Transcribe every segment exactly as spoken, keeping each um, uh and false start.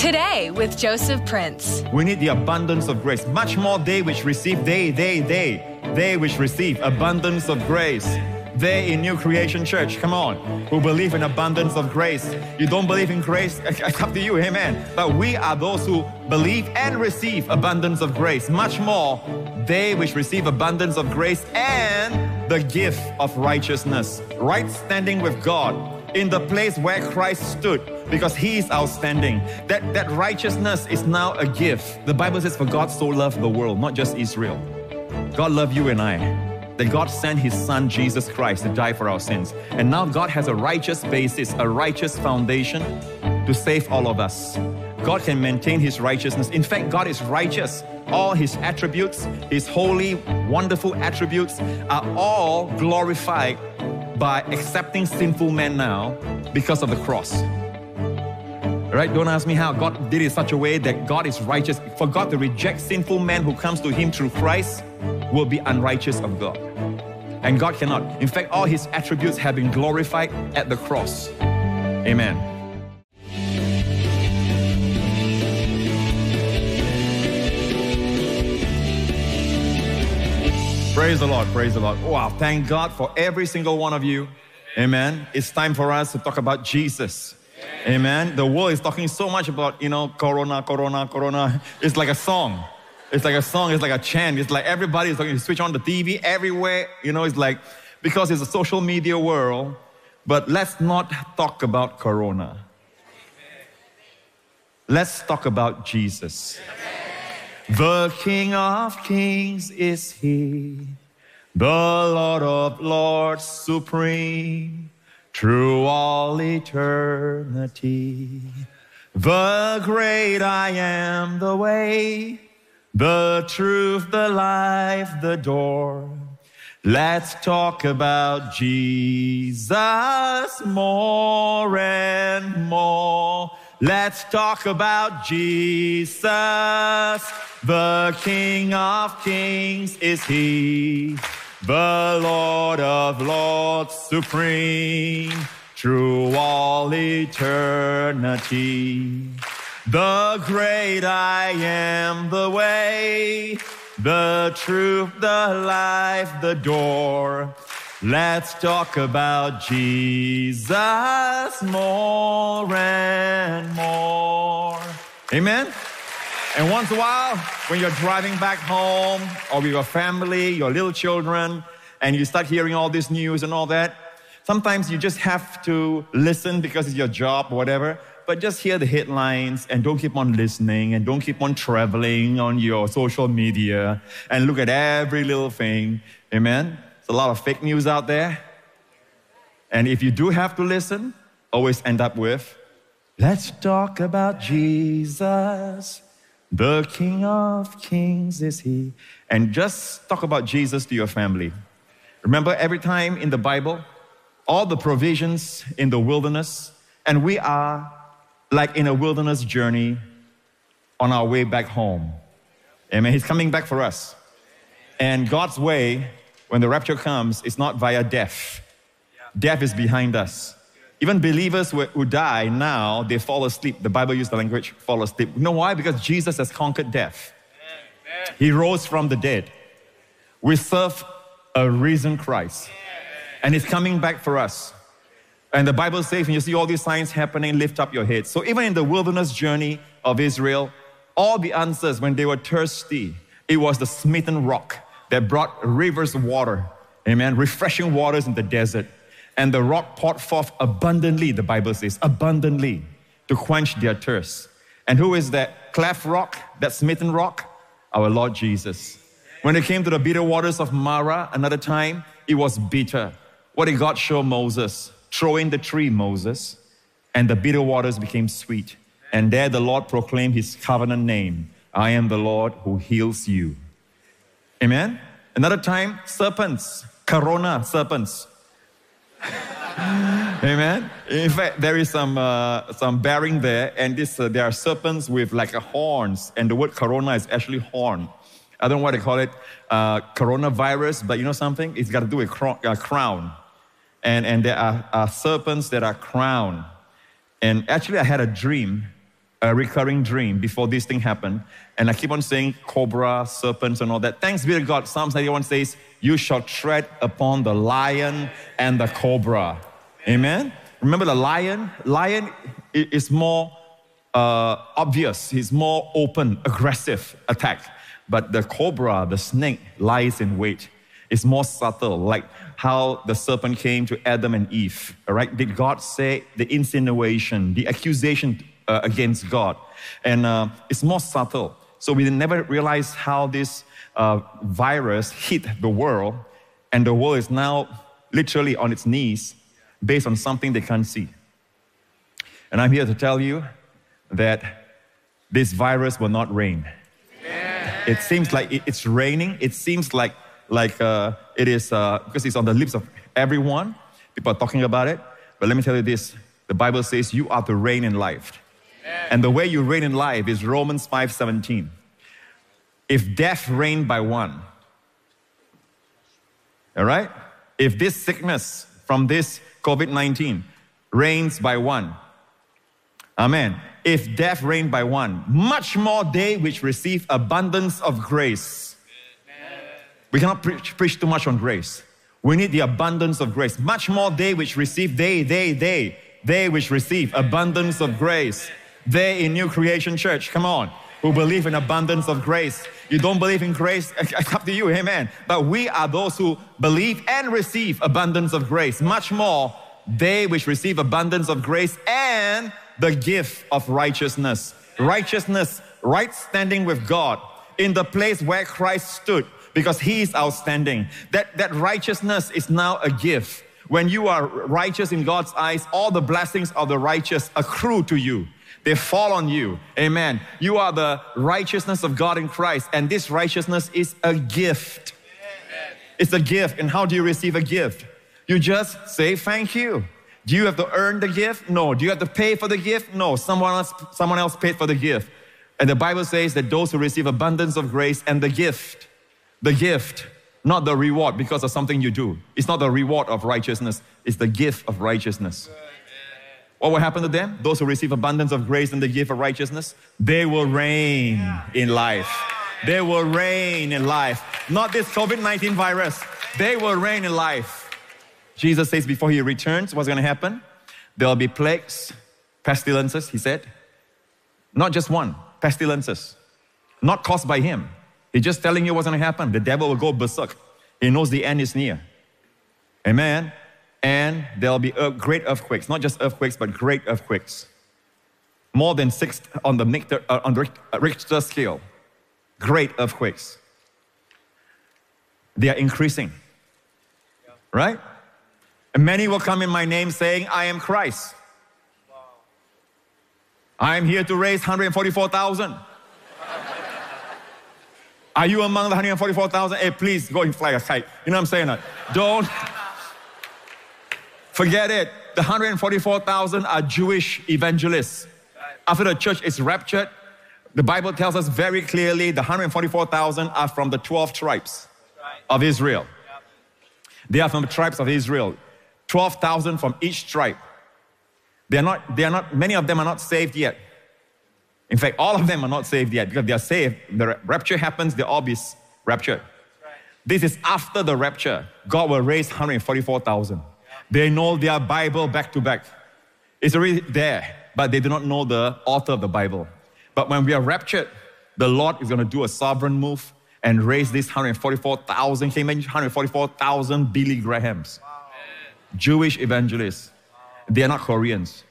Today with Joseph Prince. We need the abundance of grace. Much more they which receive, they, they, they, they which receive abundance of grace. They in New Creation Church, come on, who believe in abundance of grace. You don't believe in grace, it's up to you, amen. But we are those who believe and receive abundance of grace. Much more, they which receive abundance of grace and the gift of righteousness. Right standing with God in the place where Christ stood, because He is outstanding. That, that righteousness is now a gift. The Bible says, for God so loved the world, not just Israel. God loved you and I. That God sent His Son, Jesus Christ, to die for our sins. And now God has a righteous basis, a righteous foundation to save all of us. God can maintain His righteousness. In fact, God is righteous. All His attributes, His holy, wonderful attributes are all glorified by accepting sinful men now because of the cross. Right? Don't ask me how. God did it in such a way that God is righteous. For God to reject sinful man who comes to Him through Christ will be unrighteous of God. And God cannot. In fact, all His attributes have been glorified at the cross. Amen. Praise the Lord, praise the Lord. Wow, thank God for every single one of you. Amen. It's time for us to talk about Jesus. Amen. The world is talking so much about, you know, Corona, Corona, Corona. It's like a song. It's like a song. It's like a chant. It's like everybody is talking. You switch on the T V everywhere. You know, it's like, because it's a social media world. But let's not talk about Corona. Let's talk about Jesus. The King of Kings is He, the Lord of Lords supreme, through all eternity. The great I am, the way, the truth, the life, the door. Let's talk about Jesus more and more. Let's talk about Jesus. The King of Kings is He, the Lord of Lords supreme, through all eternity. The great I am, the way, the truth, the life, the door. Let's talk about Jesus more and more. Amen? And once in a while, when you're driving back home or with your family, your little children, and you start hearing all this news and all that, sometimes you just have to listen because it's your job or whatever, but just hear the headlines and don't keep on listening and don't keep on traveling on your social media and look at every little thing. Amen? There's a lot of fake news out there. And if you do have to listen, always end up with, let's talk about Jesus. The King of Kings is He. And just talk about Jesus to your family. Remember, every time in the Bible, all the provisions in the wilderness, and we are like in a wilderness journey on our way back home. Amen. He's coming back for us. And God's way, when the rapture comes, is not via death. Death is behind us. Even believers who, who die now, they fall asleep. The Bible uses the language, fall asleep. You know why? Because Jesus has conquered death. He rose from the dead. We serve a risen Christ. And He's coming back for us. And the Bible says, when you see all these signs happening, lift up your head. So even in the wilderness journey of Israel, all the answers when they were thirsty, it was the smitten rock that brought rivers of water. Amen. Refreshing waters in the desert. And the rock poured forth abundantly, the Bible says, abundantly, to quench their thirst. And who is that cleft rock, that smitten rock? Our Lord Jesus. When it came to the bitter waters of Marah, another time, it was bitter. What did God show Moses? Throw in the tree, Moses, and the bitter waters became sweet. And there the Lord proclaimed His covenant name. I am the Lord who heals you. Amen? Another time, serpents, corona serpents. Amen. In fact, there is some uh, some bearing there, and this uh, there are serpents with like a horns, and the word corona is actually horn. I don't know what they call it, uh, coronavirus, but you know something? It's got to do with cro- uh, crown, and and there are, are serpents that are crowned. And actually, I had a dream a recurring dream before this thing happened. And I keep on saying cobra, serpents and all that. Thanks be to God. Psalms ninety-one says, you shall tread upon the lion and the cobra. Amen? Remember the lion? Lion is more uh, obvious. He's more open, aggressive attack. But the cobra, the snake, lies in wait. It's more subtle, like how the serpent came to Adam and Eve. All right? Did God say the insinuation, the accusation uh, against God? And uh, it's more subtle. So we never realize how this uh, virus hit the world, and the world is now literally on its knees based on something they can't see. And I'm here to tell you that this virus will not reign. Yeah. It seems like it's raining. It seems like like uh, it is, uh, because it's on the lips of everyone. People are talking about it. But let me tell you this. The Bible says you are to reign in life. Yeah. And the way you reign in life is Romans five seventeen. If death reigned by one, all right? If this sickness from this COVID nineteen reigns by one, amen. If death reigned by one, much more they which receive abundance of grace. Amen. We cannot preach, preach too much on grace. We need the abundance of grace. Much more they which receive, they, they, they, they which receive abundance of grace. They in New Creation Church, come on, who believe in abundance of grace. You don't believe in grace, it's up to you, amen. But we are those who believe and receive abundance of grace. Much more they which receive abundance of grace and the gift of righteousness. Righteousness, right standing with God in the place where Christ stood, because He is outstanding. That, that righteousness is now a gift. When you are righteous in God's eyes, all the blessings of the righteous accrue to you. They fall on you. Amen. You are the righteousness of God in Christ, and this righteousness is a gift. It's a gift. And how do you receive a gift? You just say thank you. Do you have to earn the gift? No. Do you have to pay for the gift? No. Someone else, someone else paid for the gift. And the Bible says that those who receive abundance of grace and the gift, the gift, not the reward because of something you do. It's not the reward of righteousness. It's the gift of righteousness. What will happen to them? Those who receive abundance of grace and the gift of righteousness, they will reign in life. They will reign in life. Not this COVID nineteen virus. They will reign in life. Jesus says before He returns, what's going to happen? There will be plagues, pestilences, He said. Not just one, pestilences. Not caused by Him. He's just telling you what's going to happen. The devil will go berserk. He knows the end is near. Amen. And there'll be great earthquakes, not just earthquakes, but great earthquakes. More than six on the Richter, uh, on the Richter scale. Great earthquakes. They are increasing, right? And many will come in my name saying, I am Christ. Wow. I am here to raise one hundred forty-four thousand. Are you among the one hundred forty-four thousand? Hey, please go and fly a kite. You know what I'm saying? Like, don't. Forget it. The one hundred forty-four thousand are Jewish evangelists. After the church is raptured, the Bible tells us very clearly the one hundred forty-four thousand are from the twelve tribes of Israel. They are from the tribes of Israel. twelve thousand from each tribe. They are not, they are not, many of them are not saved yet. In fact, all of them are not saved yet because they are saved. The rapture happens, they'll all be raptured. This is after the rapture. God will raise one hundred forty-four thousand. They know their Bible back to back. It's already there, but they do not know the author of the Bible. But when we are raptured, the Lord is going to do a sovereign move and raise this one hundred forty-four thousand. Can you imagine one hundred forty-four thousand Billy Grahams? Wow. Jewish evangelists. Wow. They are not Koreans.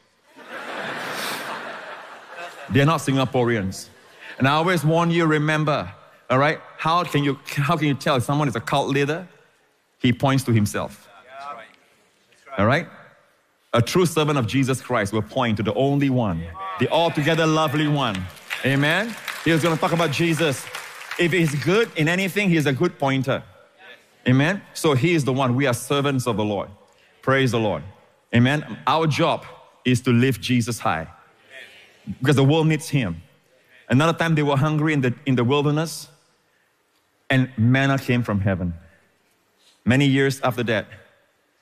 They are not Singaporeans. And I always warn you, remember, all right, how can you, how can you tell if someone is a cult leader? He points to himself. All right? A true servant of Jesus Christ will point to the only one, the altogether lovely one. Amen? He was going to talk about Jesus. If he's good in anything, he's a good pointer. Amen? So he is the one. We are servants of the Lord. Praise the Lord. Amen? Our job is to lift Jesus high because the world needs Him. Another time they were hungry in the, in the wilderness and manna came from heaven. Many years after that,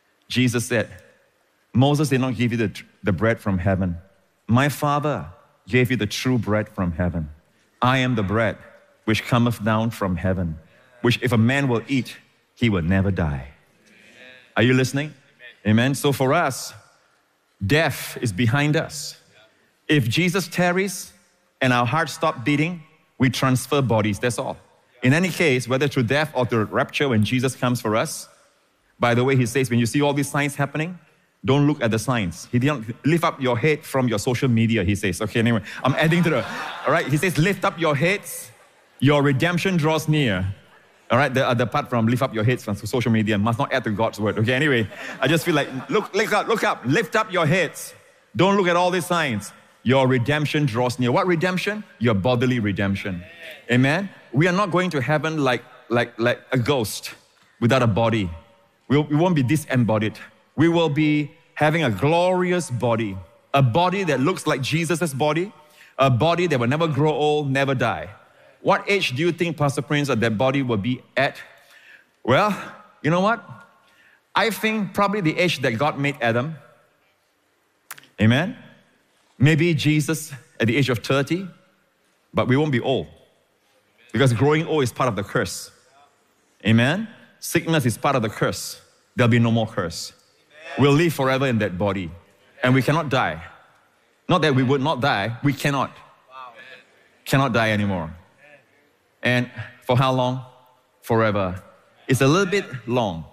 Jesus said, Moses did not give you the, the bread from heaven. My Father gave you the true bread from heaven. I am the bread which cometh down from heaven, which if a man will eat, he will never die. Are you listening? Amen. So for us, death is behind us. If Jesus tarries and our hearts stop beating, we transfer bodies, that's all. In any case, whether through death or through rapture when Jesus comes for us, by the way, he says, when you see all these signs happening, don't look at the signs. He didn't lift up your head from your social media, he says. Okay, anyway, I'm adding to the, all right? He says, lift up your heads, your redemption draws near. All right, the, uh, the part from lift up your heads from social media must not add to God's word. Okay, anyway, I just feel like, look, look up, look up, lift up your heads. Don't look at all these signs. Your redemption draws near. What redemption? Your bodily redemption. Amen? We are not going to heaven like, like, like a ghost without a body. We'll, we won't be disembodied. We will be having a glorious body, a body that looks like Jesus' body, a body that will never grow old, never die. What age do you think, Pastor Prince, that that body will be at? Well, you know what? I think probably the age that God made Adam. Amen? Maybe Jesus at the age of thirty, but we won't be old. Because growing old is part of the curse. Amen? Sickness is part of the curse. There'll be no more curse. We'll live forever in that body. And we cannot die. Not that we would not die, we cannot. Cannot die anymore. And for how long? Forever. It's a little bit long.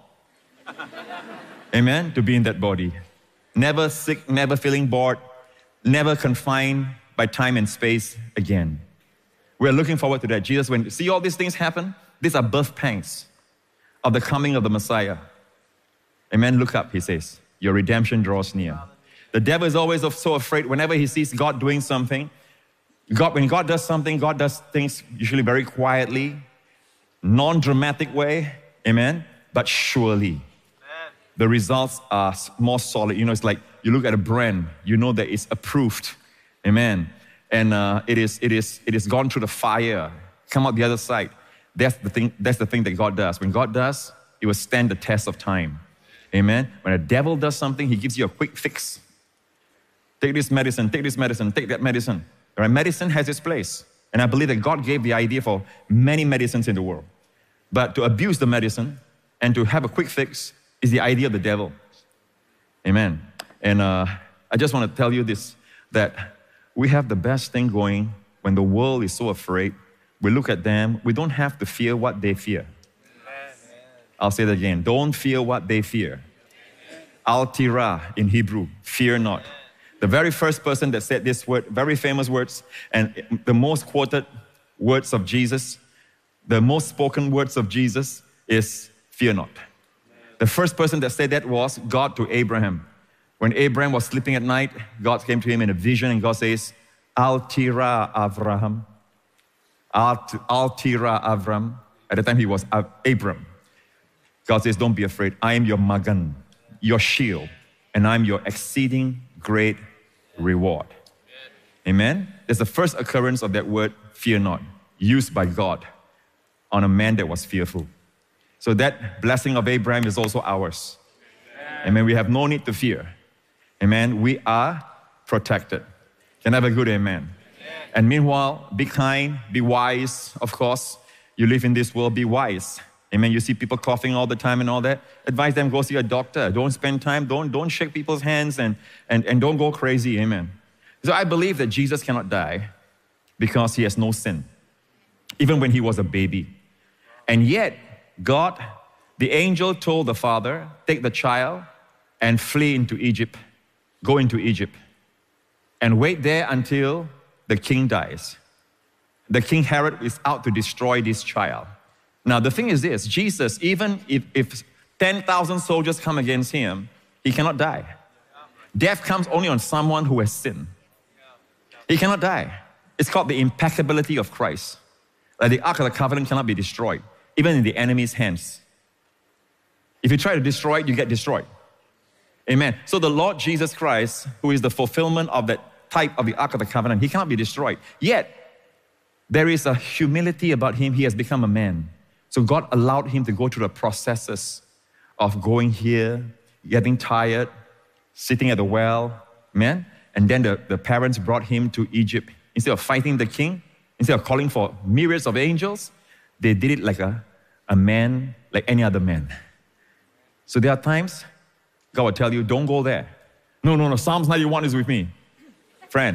Amen? To be in that body. Never sick, never feeling bored, never confined by time and space again. We're looking forward to that. Jesus, when you see all these things happen, these are birth pangs of the coming of the Messiah. Amen? Look up, he says. Your redemption draws near. The devil is always so afraid whenever he sees God doing something. God, when God does something, God does things usually very quietly, non-dramatic way. Amen? But surely. Amen. The results are more solid. You know, it's like you look at a brand, you know that it's approved. Amen? And uh, it is, it is, it is gone through the fire, come out the other side. That's the thing, that's the thing that God does. When God does, it will stand the test of time. Amen? When a devil does something, he gives you a quick fix. Take this medicine, take this medicine, take that medicine. All right? Medicine has its place. And I believe that God gave the idea for many medicines in the world. But to abuse the medicine and to have a quick fix is the idea of the devil. Amen. And uh, I just want to tell you this, that we have the best thing going when the world is so afraid. We look at them, we don't have to fear what they fear. Amen. I'll say that again. Don't fear what they fear. Al tira in Hebrew, fear not. The very first person that said this word, very famous words, and the most quoted words of Jesus, the most spoken words of Jesus is fear not. The first person that said that was God to Abraham. When Abraham was sleeping at night, God came to him in a vision and God says, Al tira Avraham. Al tira Avram. At the time he was Abram. God says, don't be afraid. I am your magan, your shield, and I'm your exceeding great reward. Amen? There's the first occurrence of that word, fear not, used by God on a man that was fearful. So that blessing of Abraham is also ours. Amen. Amen. We have no need to fear. Amen. We are protected. Can I have a good amen? Amen? And meanwhile, be kind, be wise. Of course, you live in this world, be wise. Amen. You see people coughing all the time and all that. Advise them, go see a doctor. Don't spend time. Don't, don't shake people's hands and, and, and don't go crazy. Amen. So I believe that Jesus cannot die because he has no sin, even when he was a baby. And yet, God, the angel told the father, take the child and flee into Egypt. Go into Egypt and wait there until the king dies. The king Herod is out to destroy this child. Now, the thing is this, Jesus, even if, if ten thousand soldiers come against him, he cannot die. Death comes only on someone who has sinned. He cannot die. It's called the impeccability of Christ. Like the Ark of the Covenant cannot be destroyed, even in the enemy's hands. If you try to destroy it, you get destroyed. Amen. So the Lord Jesus Christ, who is the fulfillment of that type of the Ark of the Covenant, he cannot be destroyed. Yet, there is a humility about him. He has become a man. So God allowed him to go through the processes of going here, getting tired, sitting at the well, amen, And then the, the parents brought him to Egypt. Instead of fighting the king, instead of calling for myriads of angels, they did it like a, a man, like any other man. So there are times God will tell you, don't go there. No, no, no, Psalms ninety-one is with me. Friend,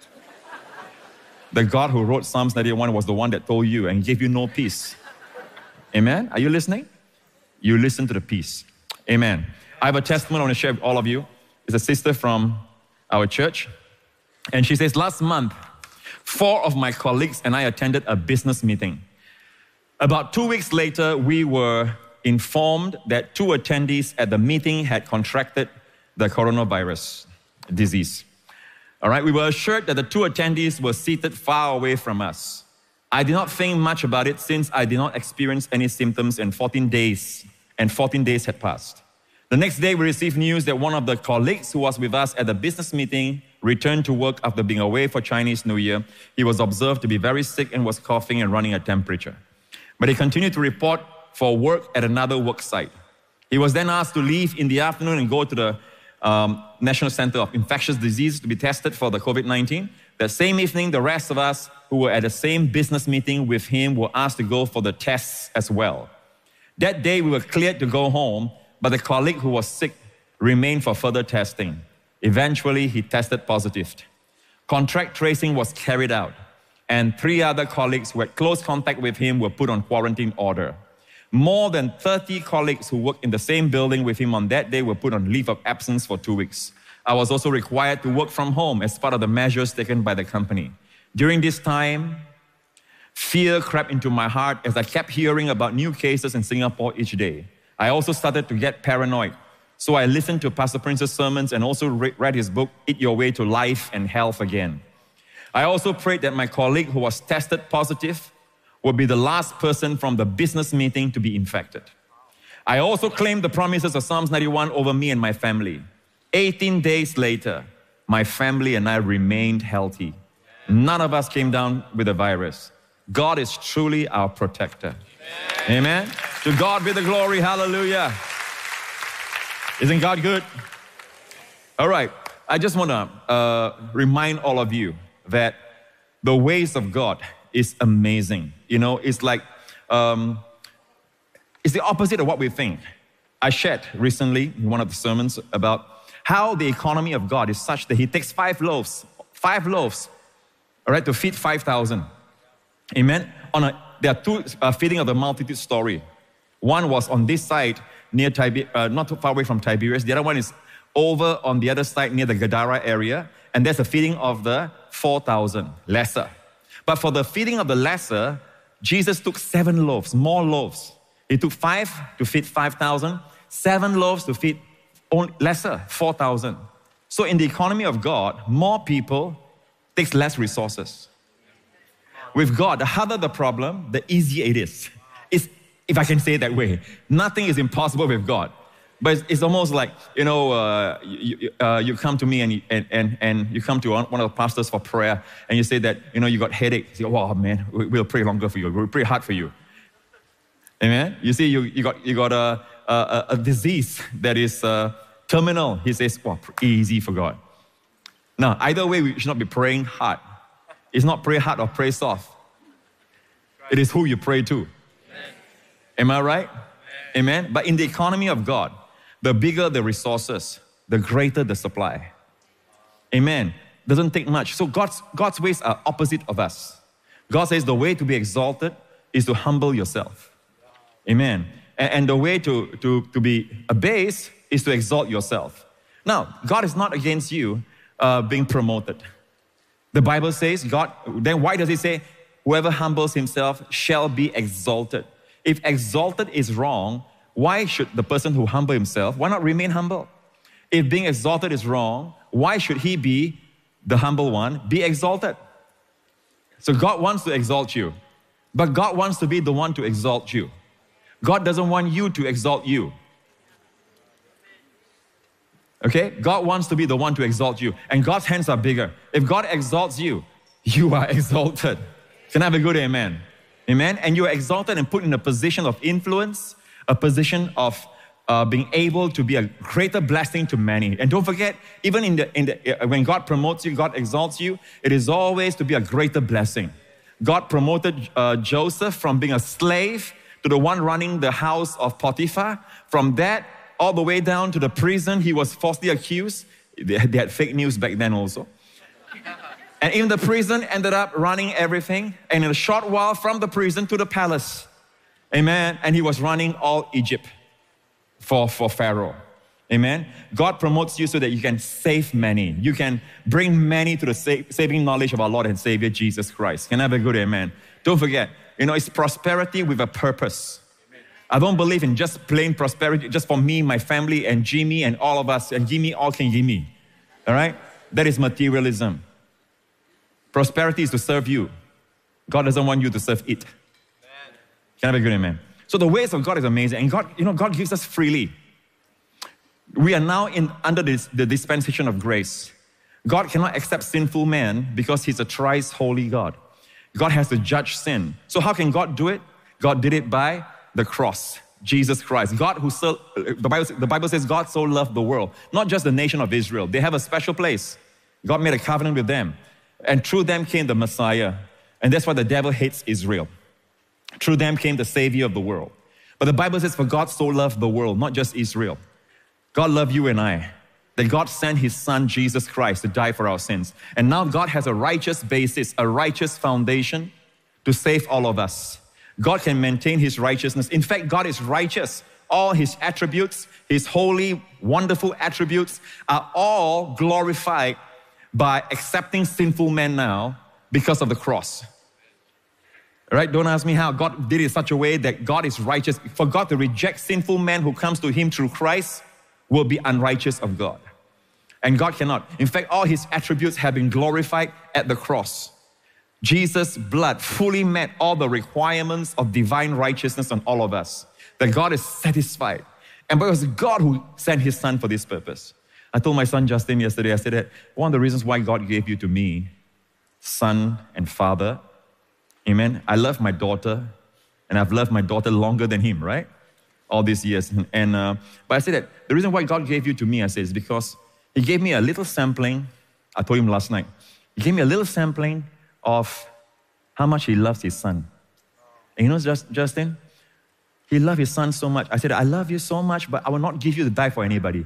the God who wrote Psalms ninety-one was the one that told you and gave you no peace. Amen? Are you listening? You listen to the peace. Amen. I have a testimony I want to share with all of you. It's a sister from our church. And she says, last month, four of my colleagues and I attended a business meeting. About two weeks later, we were informed that two attendees at the meeting had contracted the coronavirus disease. All right, we were assured that the two attendees were seated far away from us. I did not think much about it since I did not experience any symptoms in fourteen days, and fourteen days had passed. The next day, we received news that one of the colleagues who was with us at the business meeting returned to work after being away for Chinese New Year. He was observed to be very sick and was coughing and running a temperature. But he continued to report for work at another work site. He was then asked to leave in the afternoon and go to the um, National Center of Infectious Disease to be tested for the COVID nineteen. That same evening, the rest of us who were at the same business meeting with him were asked to go for the tests as well. That day, we were cleared to go home, but the colleague who was sick remained for further testing. Eventually, he tested positive. Contact tracing was carried out, and three other colleagues who had close contact with him were put on quarantine order. More than thirty colleagues who worked in the same building with him on that day were put on leave of absence for two weeks. I was also required to work from home as part of the measures taken by the company. During this time, fear crept into my heart as I kept hearing about new cases in Singapore each day. I also started to get paranoid. So I listened to Pastor Prince's sermons and also read his book, Eat Your Way to Life and Health Again. I also prayed that my colleague who was tested positive would be the last person from the business meeting to be infected. I also claimed the promises of Psalms ninety-one over me and my family. eighteen days later, my family and I remained healthy. None of us came down with the virus. God is truly our protector. Amen. Amen. To God be the glory. Hallelujah. Isn't God good? All right. I just want to uh, remind all of you that the ways of God is amazing. You know, it's like, um, it's the opposite of what we think. I shared recently in one of the sermons about how the economy of God is such that He takes five loaves, five loaves, all right, to feed five thousand. Amen. On a, there are two uh, feeding of the multitude story. One was on this side near Tiber, uh, not too far away from Tiberias. The other one is over on the other side near the Gadara area, and there's a feeding of the four thousand, lesser. But for the feeding of the lesser, Jesus took seven loaves, more loaves. He took five to feed five thousand, seven loaves to feed only lesser, four thousand. So in the economy of God, more people takes less resources. With God, the harder the problem, the easier it is. It's, if I can say it that way, nothing is impossible with God. But it's, it's almost like, you know, uh, you, uh, you come to me and you, and, and, and you come to one of the pastors for prayer and you say that, you know, you got headache. You say, wow, man, we'll pray longer for you. We'll pray hard for you. Amen? You see, you, you got, you got a, a, a disease that is uh, terminal. He says, wow, easy for God. Now, either way, we should not be praying hard. It's not pray hard or pray soft. It is who you pray to. Amen. Am I right? Amen. Amen. But in the economy of God, the bigger the resources, the greater the supply. Amen. Doesn't take much. So God's, God's ways are opposite of us. God says the way to be exalted is to humble yourself. Amen. And, and the way to, to, to be abased is to exalt yourself. Now, God is not against you uh, being promoted. The Bible says, God, then why does He say, whoever humbles himself shall be exalted? If exalted is wrong, why should the person who humble himself, why not remain humble? If being exalted is wrong, why should he be the humble one, be exalted? So God wants to exalt you, but God wants to be the one to exalt you. God doesn't want you to exalt you. Okay? God wants to be the one to exalt you, and God's hands are bigger. If God exalts you, you are exalted. Can I have a good amen? Amen? And you are exalted and put in a position of influence, a position of uh, being able to be a greater blessing to many. And don't forget, even in the, in the, uh, when God promotes you, God exalts you, it is always to be a greater blessing. God promoted uh, Joseph from being a slave to the one running the house of Potiphar. From that, all the way down to the prison, he was falsely accused. They had, they had fake news back then also. And in the prison, ended up running everything. And in a short while, from the prison to the palace. Amen. And he was running all Egypt for, for Pharaoh. Amen. God promotes you so that you can save many. You can bring many to the sa- saving knowledge of our Lord and Savior, Jesus Christ. Can I have a good amen? Don't forget, you know, it's prosperity with a purpose. Amen. I don't believe in just plain prosperity, just for me, my family, and Jimmy, and all of us, and Jimmy, all can give me. All right? That is materialism. Prosperity is to serve you. God doesn't want you to serve it. Amen. Can I have a good amen? So the ways of God is amazing. And God, you know, God gives us freely. We are now in under this, the dispensation of grace. God cannot accept sinful man because he's a thrice holy God. God has to judge sin. So how can God do it? God did it by the cross, Jesus Christ. God who so, the Bible, the Bible says God so loved the world, not just the nation of Israel. They have a special place. God made a covenant with them. And through them came the Messiah. And that's why the devil hates Israel. Through them came the Savior of the world. But the Bible says, for God so loved the world, not just Israel. God loved you and I. That God sent his son, Jesus Christ, to die for our sins. And now God has a righteous basis, a righteous foundation to save all of us. God can maintain his righteousness. In fact, God is righteous. All his attributes, his holy, wonderful attributes are all glorified by accepting sinful men now because of the cross. All right? Don't ask me how. God did it in such a way that God is righteous. For God to reject sinful man who comes to him through Christ will be unrighteous of God. And God cannot. In fact, all his attributes have been glorified at the cross. Jesus' blood fully met all the requirements of divine righteousness on all of us. That God is satisfied. And it was God who sent his son for this purpose. I told my son Justin yesterday, I said that one of the reasons why God gave you to me, son and father, amen, I love my daughter, and I've loved my daughter longer than him, right? All these years. And uh, but I said that the reason why God gave you to me, I said, is because he gave me a little sampling. I told him last night. He gave me a little sampling of how much he loves his son. And you know, just, Justin, he loved his son so much. I said, I love you so much, but I will not give you to die for anybody.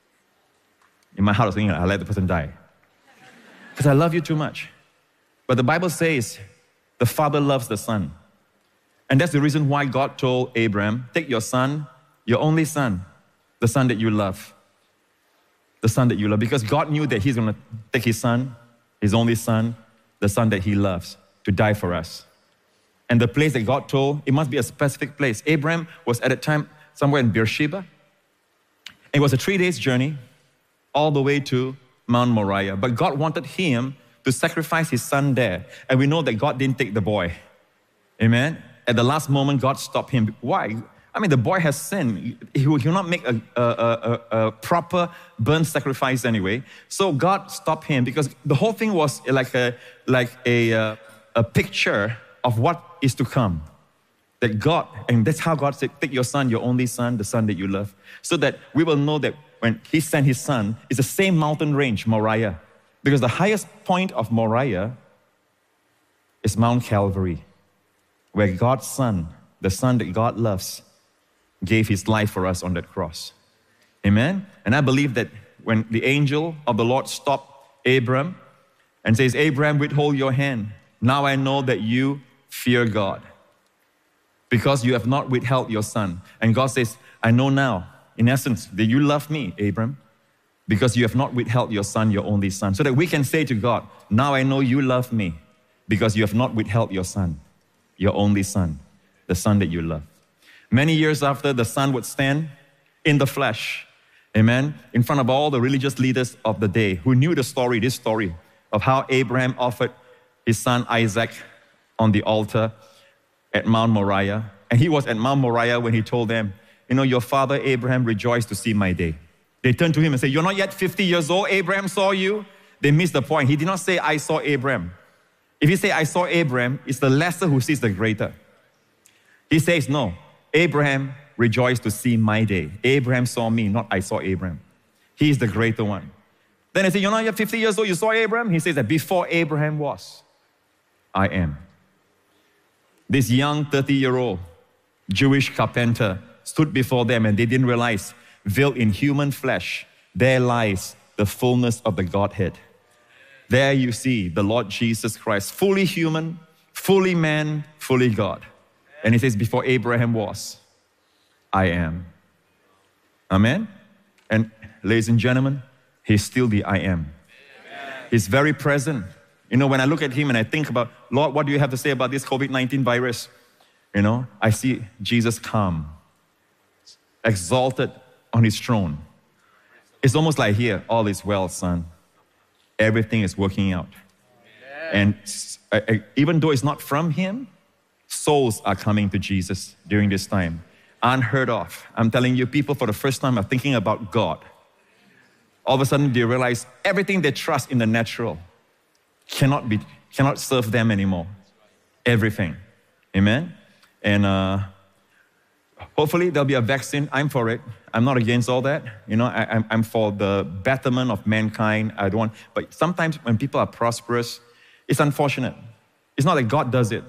In my heart, I was thinking, I'll let the person die. Because I love you too much. But the Bible says, the father loves the son. And that's the reason why God told Abraham, take your son, your only son, the son that you love. The son that you love. Because God knew that he's going to take his son, his only son, the son that he loves, to die for us. And the place that God told, it must be a specific place. Abraham was at a time somewhere in Beersheba. It was a three days journey all the way to Mount Moriah. But God wanted him to sacrifice his son there. And we know that God didn't take the boy. Amen? At the last moment, God stopped him. Why? I mean, the boy has sinned. He will not make a, a, a, a proper burnt sacrifice anyway. So God stopped him because the whole thing was like a, like a, uh, a picture of what is to come. That God, and that's how God said, take your son, your only son, the son that you love. So that we will know that when he sent his son, it's the same mountain range, Moriah. Because the highest point of Moriah is Mount Calvary, where God's son, the son that God loves, gave his life for us on that cross. Amen? And I believe that when the angel of the Lord stopped Abram and says, Abraham, withhold your hand. Now I know that you fear God because you have not withheld your son. And God says, I know now, in essence, that you love me, Abram, because you have not withheld your son, your only son. So that we can say to God, now I know you love me because you have not withheld your son, your only son, the son that you love. Many years after, the son would stand in the flesh, amen, in front of all the religious leaders of the day who knew the story, this story of how Abraham offered his son Isaac on the altar at Mount Moriah. And he was at Mount Moriah when he told them, you know, your father Abraham rejoiced to see my day. They turned to him and said, you're not yet fifty years old, Abraham saw you. They missed the point. He did not say, I saw Abraham. If he say, I saw Abraham, it's the lesser who sees the greater. He says, no, Abraham rejoice to see my day. Abraham saw me, not I saw Abraham. He is the greater one. Then they say, you know, you're fifty years old, you saw Abraham? He says that before Abraham was, I am. This young thirty-year-old Jewish carpenter stood before them and they didn't realize, veiled in human flesh, there lies the fullness of the Godhead. There you see the Lord Jesus Christ, fully human, fully man, fully God. And he says, before Abraham was, I am. Amen? And ladies and gentlemen, he's still the I am. Amen. He's very present. You know, when I look at him and I think about, Lord, what do you have to say about this COVID nineteen virus? You know, I see Jesus calm, exalted on his throne. It's almost like here, all is well, son. Everything is working out. Amen. And uh, uh, even though it's not from him, souls are coming to Jesus during this time. Unheard of. I'm telling you, people for the first time are thinking about God. All of a sudden they realize everything they trust in the natural cannot be, cannot serve them anymore. Everything. Amen? And uh, hopefully there'll be a vaccine. I'm for it. I'm not against all that. You know, I, I'm, I'm for the betterment of mankind. I don't want, but sometimes when people are prosperous, it's unfortunate. It's not that God does it.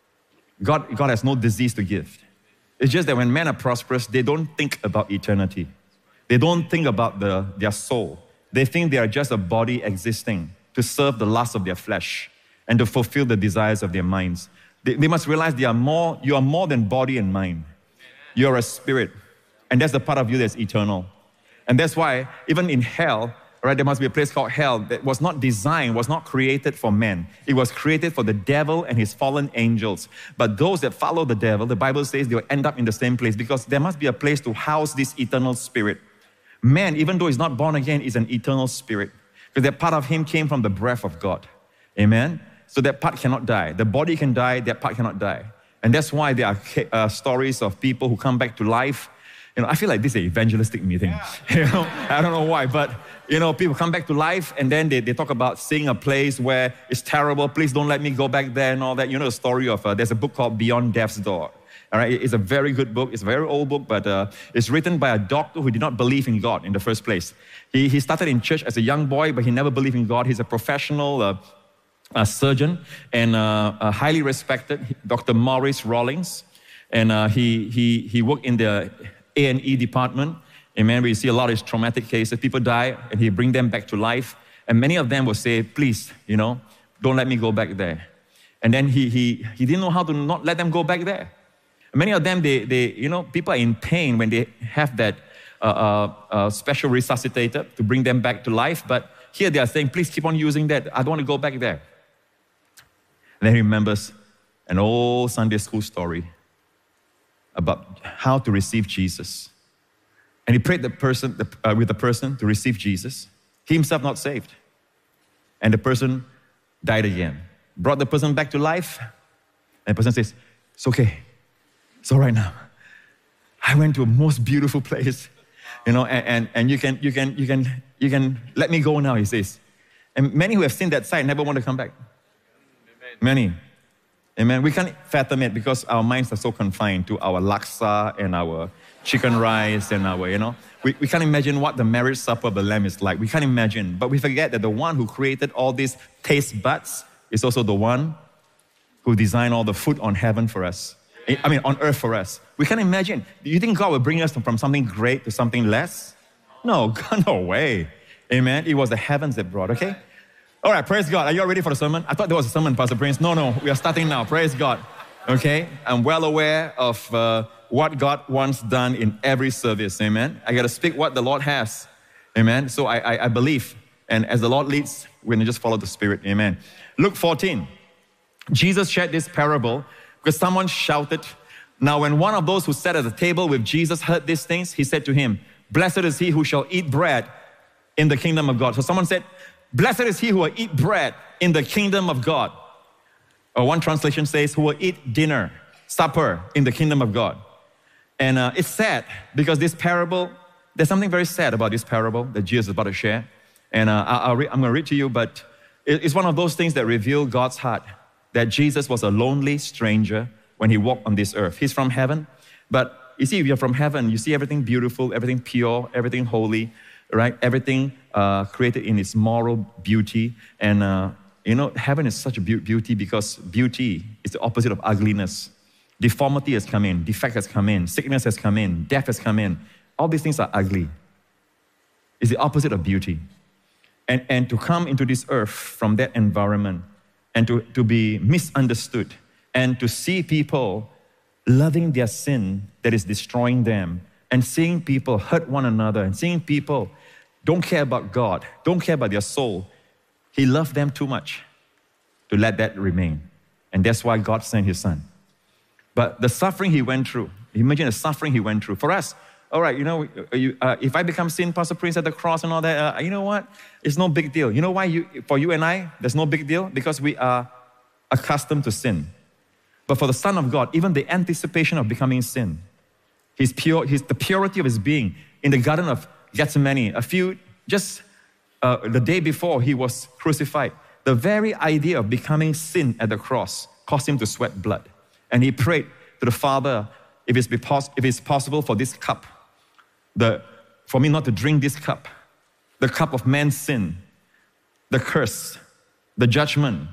God, God has no disease to give. It's just that when men are prosperous, they don't think about eternity. They don't think about the, their soul. They think they are just a body existing to serve the lust of their flesh and to fulfill the desires of their minds. They, they must realize they are more, you are more than body and mind. You're a spirit. And that's the part of you that's eternal. And that's why, even in hell, right, there must be a place called hell that was not designed, was not created for men. It was created for the devil and his fallen angels. But those that follow the devil, the Bible says they will end up in the same place because there must be a place to house this eternal spirit. Man, even though he's not born again, is an eternal spirit. Because that part of him came from the breath of God. Amen? So that part cannot die. The body can die, that part cannot die. And that's why there are uh, stories of people who come back to life. You know, I feel like this is an evangelistic meeting. Yeah. You know, I don't know why, but you know, people come back to life and then they, they talk about seeing a place where it's terrible. Please don't let me go back there and all that. You know the story of, uh, there's a book called Beyond Death's Door. All right, it's a very good book. It's a very old book, but uh, it's written by a doctor who did not believe in God in the first place. He, he started in church as a young boy, but he never believed in God. He's a professional uh, a surgeon and uh, uh, highly respected, Doctor Maurice Rawlings. And uh, he, he, he worked in the A and E department. Amen. We see a lot of his traumatic cases. People die and he bring them back to life. And many of them will say, please, you know, don't let me go back there. And then he, he, he didn't know how to not let them go back there. Many of them, they, they, you know, people are in pain when they have that uh, uh, uh, special resuscitator to bring them back to life. But here they are saying, please keep on using that. I don't want to go back there. And then he remembers an old Sunday school story about how to receive Jesus. And he prayed the person, the, uh, with the person to receive Jesus. He himself not saved. And the person died again. Brought the person back to life. And the person says, it's okay. It's all right now. I went to a most beautiful place. You know, and, and, and you can, you can, you can, you can let me go now, he says. And many who have seen that sight never want to come back. Many. Amen. We can't fathom it because our minds are so confined to our laksa and our chicken rice and our, you know. We, we can't imagine what the marriage supper of the Lamb is like. We can't imagine. But we forget that the one who created all these taste buds is also the one who designed all the food on heaven for us. I mean, on earth for us. We can't imagine. Do you think God will bring us from something great to something less? No, God, no way. Amen. It was the heavens that brought, okay? All right, praise God. Are you all ready for the sermon? I thought there was a sermon, Pastor Prince. No, no, we are starting now. Praise God. Okay? I'm well aware of uh, what God wants done in every service. Amen? I got to speak what the Lord has. Amen? So I, I, I believe. And as the Lord leads, we're going to just follow the Spirit. Amen? Luke fourteen. Jesus shared this parable because someone shouted. Now, when one of those who sat at the table with Jesus heard these things, he said to him, blessed is he who shall eat bread in the kingdom of God. So someone said, blessed is he who will eat bread in the kingdom of God. Or one translation says, who will eat dinner, supper in the kingdom of God. And uh, it's sad because this parable, there's something very sad about this parable that Jesus is about to share. And uh, I'll, I'll re- I'm going to read to you, but it's one of those things that reveal God's heart, that Jesus was a lonely stranger when he walked on this earth. He's from heaven, but you see, if you're from heaven, you see everything beautiful, everything pure, everything holy, right? Everything uh, created in its moral beauty. And, uh, you know, heaven is such a be- beauty because beauty is the opposite of ugliness. Deformity has come in, defect has come in, sickness has come in, death has come in. All these things are ugly. It's the opposite of beauty. And, and to come into this earth from that environment and to, to be misunderstood and to see people loving their sin that is destroying them and seeing people hurt one another and seeing people don't care about God, don't care about their soul. He loved them too much to let that remain. And that's why God sent His Son. But the suffering He went through, imagine the suffering He went through. For us, all right, you know, you, uh, if I become sin, Pastor Prince at the cross and all that, uh, you know what? It's no big deal. You know why you, for you and I, there's no big deal? Because we are accustomed to sin. But for the Son of God, even the anticipation of becoming sin, His pure, His, the purity of His being in the Garden of Gethsemane, a few, just uh, the day before He was crucified, the very idea of becoming sin at the cross caused Him to sweat blood. And He prayed to the Father, if it's, pos- if it's possible for this cup, the, for me not to drink this cup, the cup of man's sin, the curse, the judgment,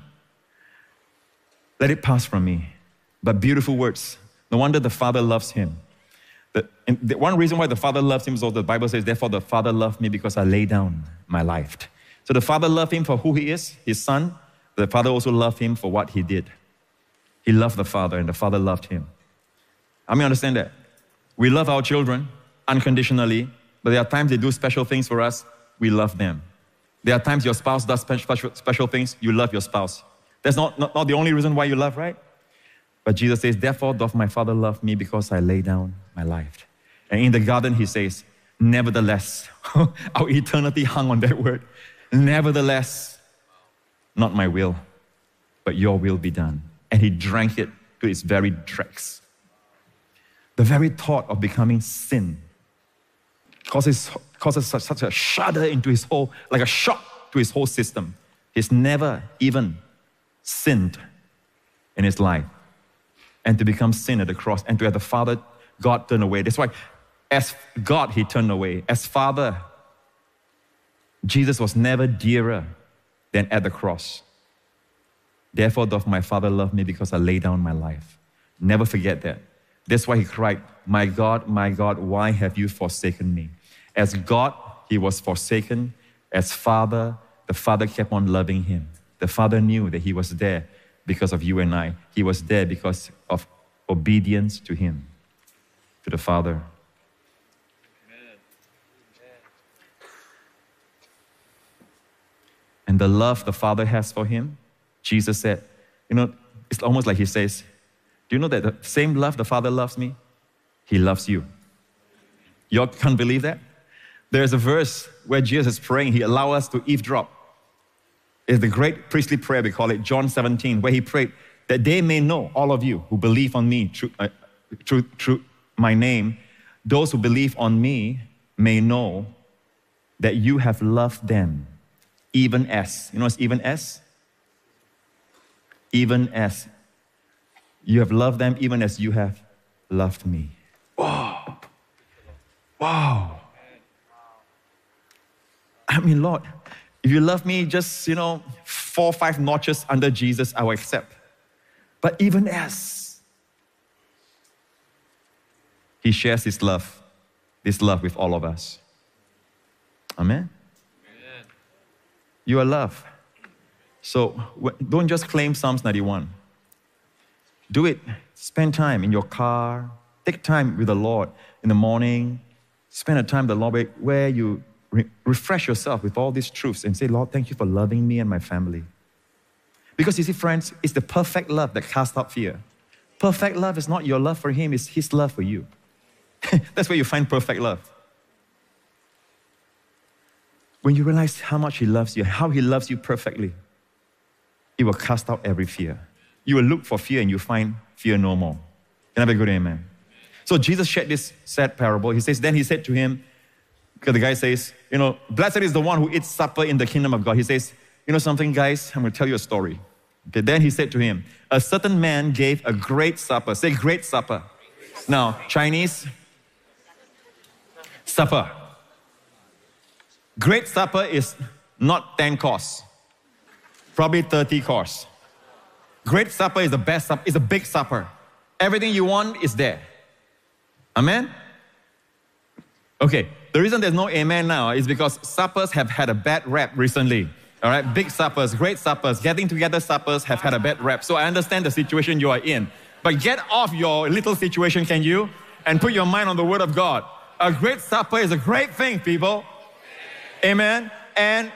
let it pass from me. But beautiful words. No wonder the Father loves Him. The, and the one reason why the Father loves Him is also the Bible says, therefore the Father loved me because I lay down my life. So the Father loved Him for who He is, His Son. The Father also loved Him for what He did. He loved the Father and the Father loved Him. I mean, understand that. We love our children unconditionally, but there are times they do special things for us, we love them. There are times your spouse does special, special things, you love your spouse. That's not, not, not the only reason why you love, right? But Jesus says, therefore doth my Father love me because I lay down my life. And in the garden, He says, nevertheless, our eternity hung on that word. Nevertheless, not my will, but your will be done. And He drank it to its very dregs. The very thought of becoming sin causes, causes such, such a shudder into His whole, like a shock to His whole system. He's never even sinned in His life. And to become sin at the cross and to have the Father, God turn away. That's why as God, He turned away. As Father, Jesus was never dearer than at the cross. Therefore doth my Father love me because I lay down my life. Never forget that. That's why He cried, my God, my God, why have you forsaken me? As God, He was forsaken. As Father, the Father kept on loving Him. The Father knew that He was there because of you and I. He was there because of obedience to Him, to the Father. Amen. And the love the Father has for Him, Jesus said, you know, it's almost like He says, do you know that the same love the Father loves me, He loves you. You all can't believe that? There's a verse where Jesus is praying, He allows us to eavesdrop. It's the great priestly prayer, we call it, John seventeen, where He prayed that they may know, all of you who believe on me through, uh, through, through my name, those who believe on me may know that you have loved them, even as, you know what's even as? Even as you have loved them, even as you have loved me. Wow. Wow. I mean, Lord, if you love me just, you know, four or five notches under Jesus, I will accept. But even as He shares His love, this love with all of us. Amen? Amen. You are loved. So don't just claim Psalms ninety-one. Do it. Spend time in your car. Take time with the Lord in the morning. Spend a time with the Lord where you re- refresh yourself with all these truths and say, Lord, thank you for loving me and my family. Because you see, friends, it's the perfect love that casts out fear. Perfect love is not your love for Him, it's His love for you. That's where you find perfect love. When you realize how much He loves you, how He loves you perfectly, He will cast out every fear. You will look for fear and you find fear no more. Can I have a good amen? So Jesus shared this sad parable. He says, then He said to him, because the guy says, you know, blessed is the one who eats supper in the kingdom of God. He says, you know something, guys? I'm going to tell you a story. Okay, then He said to him, a certain man gave a great supper. Say, great supper. Great Now, Chinese, supper. Great supper is not ten course, probably thirty course. Great supper is the best supper, it's a big supper. Everything you want is there. Amen? Okay, the reason there's no amen now is because suppers have had a bad rap recently. All right, big suppers, great suppers, getting together suppers have had a bad rap. So I understand the situation you are in. But get off your little situation, can you? And put your mind on the Word of God. A great supper is a great thing, people. Amen. And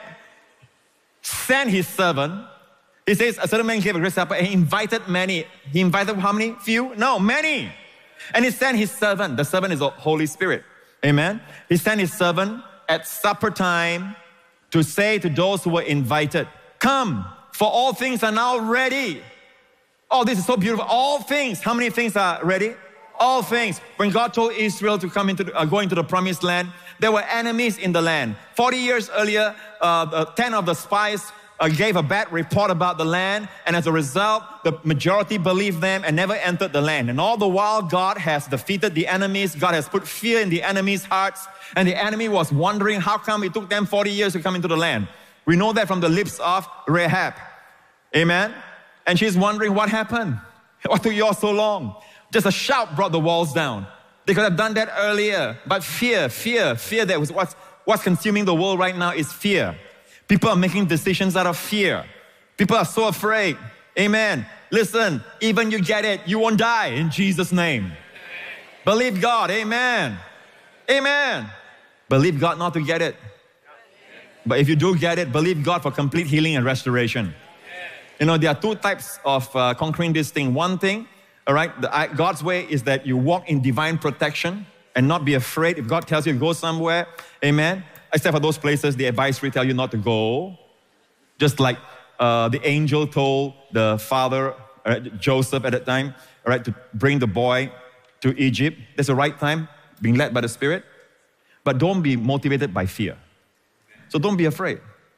sent his servant. He says, a certain man gave a great supper and he invited many. He invited how many? Few? No, many. And he sent his servant. The servant is the Holy Spirit. Amen. He sent his servant at supper time to say to those who were invited, come, for all things are now ready. Oh, this is so beautiful. All things. How many things are ready? All things. When God told Israel to come into, the, uh, go into the promised land, there were enemies in the land. forty years earlier, uh, uh, ten of the spies uh, gave a bad report about the land, and as a result, the majority believed them and never entered the land. And all the while, God has defeated the enemies. God has put fear in the enemies' hearts, and the enemy was wondering how come it took them forty years to come into the land. We know that from the lips of Rahab. Amen? And she's wondering what happened. What took you all so long? Just a shout brought the walls down. They could have done that earlier. But fear, fear, fear that was what's, what's consuming the world right now is fear. People are making decisions out of fear. People are so afraid. Amen. Listen, even you get it, you won't die in Jesus' name. Amen. Believe God. Amen. Amen. Believe God not to get it. But if you do get it, believe God for complete healing and restoration. You know, there are two types of uh, conquering this thing. One thing, all right, the, I, God's way is that you walk in divine protection and not be afraid. If God tells you to go somewhere, amen, except for those places the advisory tell you not to go. Just like uh, the angel told the father, uh, Joseph at that time, all right, to bring the boy to Egypt. That's the right time, being led by the Spirit. But don't be motivated by fear. So don't be afraid.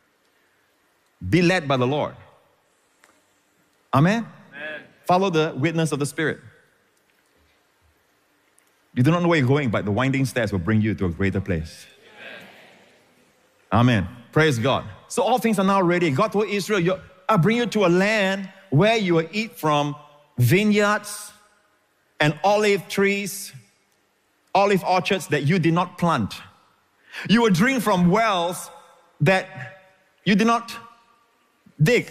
Be led by the Lord. Amen? Amen? Follow the witness of the Spirit. You do not know where you're going, but the winding stairs will bring you to a greater place. Amen. Amen. Praise God. So all things are now ready. God told Israel, I'll bring you to a land where you will eat from vineyards and olive trees, olive orchards that you did not plant. You will drink from wells that you did not dig.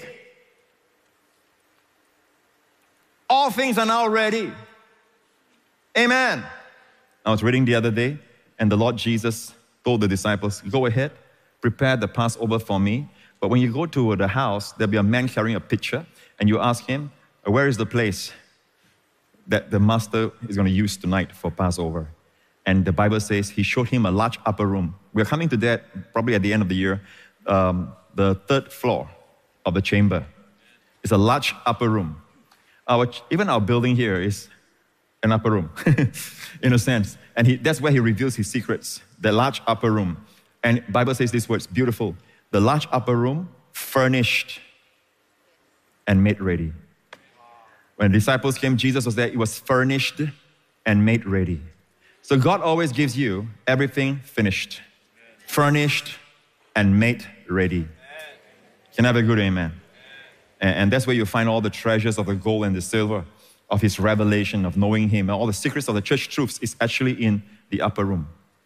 All things are now ready. Amen. I was reading the other day, and the Lord Jesus told the disciples, go ahead, prepare the Passover for me. But when you go to the house, there'll be a man carrying a pitcher, and you ask him, where is the place that the master is going to use tonight for Passover? And the Bible says he showed him a large upper room. We're coming to that probably at the end of the year. Um, the third floor of the chamber is a large upper room. Our, even our building here is an upper room, in a sense. And he, that's where he reveals his secrets, the large upper room. And the Bible says these words, beautiful. The large upper room, furnished and made ready. When the disciples came, Jesus was there. It was furnished and made ready. So God always gives you everything finished, furnished and made ready. Can I have a good amen? And that's where you find all the treasures of the gold and the silver, of His revelation, of knowing Him. And all the secrets of the church truths is actually in the upper room.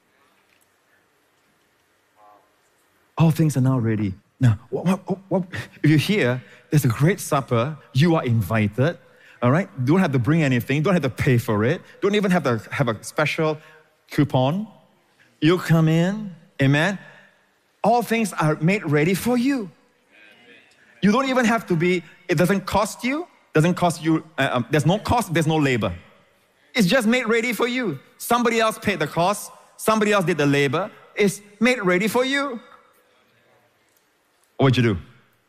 All things are now ready. Now, what, what, what, if you're here, there's a great supper, you are invited, all right? Don't have to bring anything, don't have to pay for it, don't even have to have a special coupon. You come in, amen? All things are made ready for you. You don't even have to be, it doesn't cost you, doesn't cost you, uh, um, there's no cost, there's no labor. It's just made ready for you. Somebody else paid the cost, somebody else did the labor. It's made ready for you. What'd you do?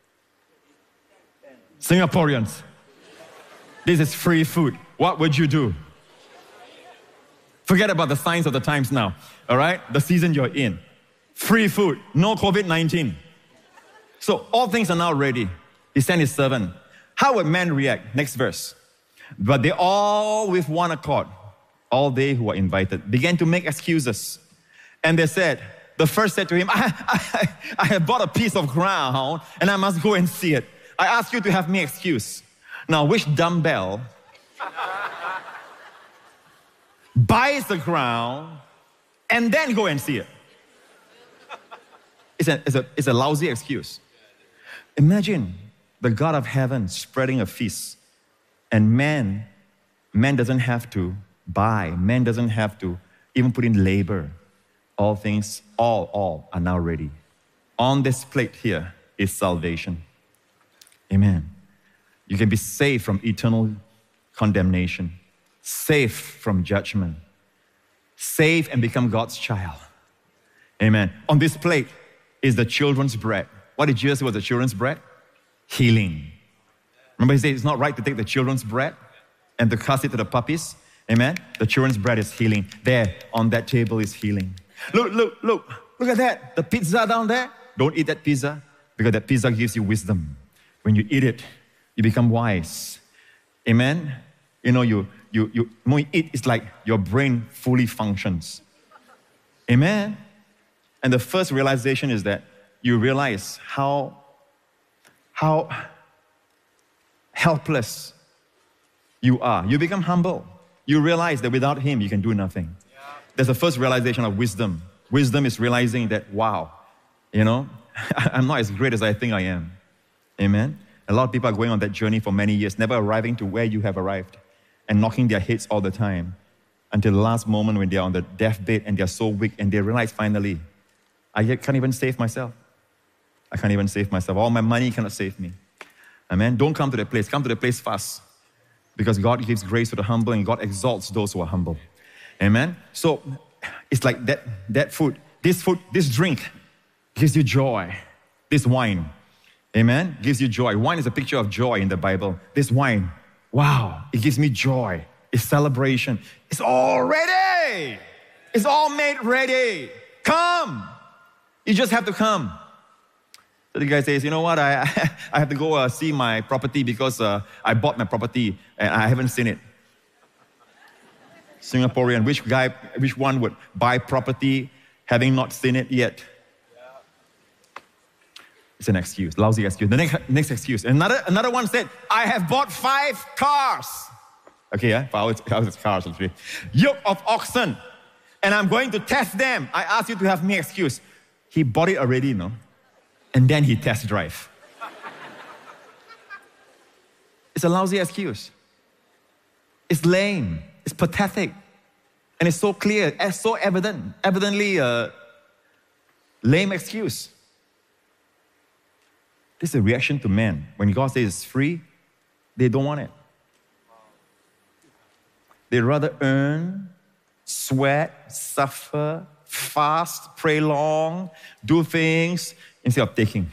Singaporeans, this is free food. What would you do? Forget about the signs of the times now, all right? The season you're in. Free food, no COVID nineteen. So all things are now ready. He sent His servant. How would man react? Next verse. But they all with one accord. all they who were invited, began to make excuses. And they said, the first said to him, I, I, I have bought a piece of ground and I must go and see it. I ask you to have me excuse. Now, which dumbbell buys the ground and then go and see it? It's a, it's a, it's a lousy excuse. Imagine the God of heaven spreading a feast, and man, man doesn't have to buy, man doesn't have to even put in labor. All things, all, all are now ready. On this plate here is salvation. Amen. You can be saved from eternal condemnation, saved from judgment, saved and become God's child. Amen. On this plate is the children's bread. What did Jesus say was the children's bread? Healing. Remember he said it's not right to take the children's bread and to cast it to the puppies. Amen. The children's bread is healing. There, on that table is healing. Look, look, look. Look at that. The pizza down there. Don't eat that pizza because that pizza gives you wisdom. When you eat it, you become wise. Amen. You know, you, you, you, when you eat, it's like your brain fully functions. Amen. And the first realization is that you realize how, how helpless you are. You become humble. You realize that without Him, you can do nothing. Yeah. That's the first realization of wisdom. Wisdom is realizing that, wow, you know, I'm not as great as I think I am. Amen. A lot of people are going on that journey for many years, never arriving to where you have arrived and knocking their heads all the time until the last moment when they're on the deathbed and they're so weak and they realize finally, I can't even save myself. I can't even save myself. All my money cannot save me. Amen. Don't come to that place. Come to the place fast. Because God gives grace to the humble and God exalts those who are humble. Amen. So it's like that, that food, this food, this drink gives you joy. This wine, amen, gives you joy. Wine is a picture of joy in the Bible. This wine, wow, it gives me joy. It's celebration. It's all ready. It's all made ready. Come. You just have to come. So the guy says, you know what, I, I have to go uh, see my property because uh, I bought my property and I haven't seen it. Singaporean, which guy, which one would buy property having not seen it yet? It's an excuse, lousy excuse. The next, next excuse, another, another one said, I have bought five cars. Okay, yeah, five cars actually. Yoke of oxen, and I'm going to test them. I ask you to have me excuse. He bought it already, no? And then he test drive. It's a lousy excuse. It's lame. It's pathetic. And it's so clear, it's so evident, evidently a lame excuse. This is a reaction to man. When God says it's free, they don't want it. They'd rather earn, sweat, suffer, fast, pray long, do things, instead of taking.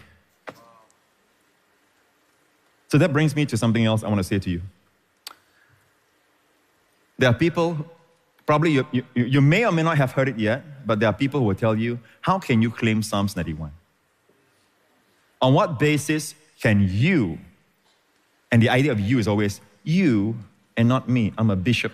So that brings me to something else I want to say to you. There are people, probably you, you, you may or may not have heard it yet, but there are people who will tell you, how can you claim Psalms ninety-one? On what basis can you, and the idea of you is always you and not me. I'm a bishop.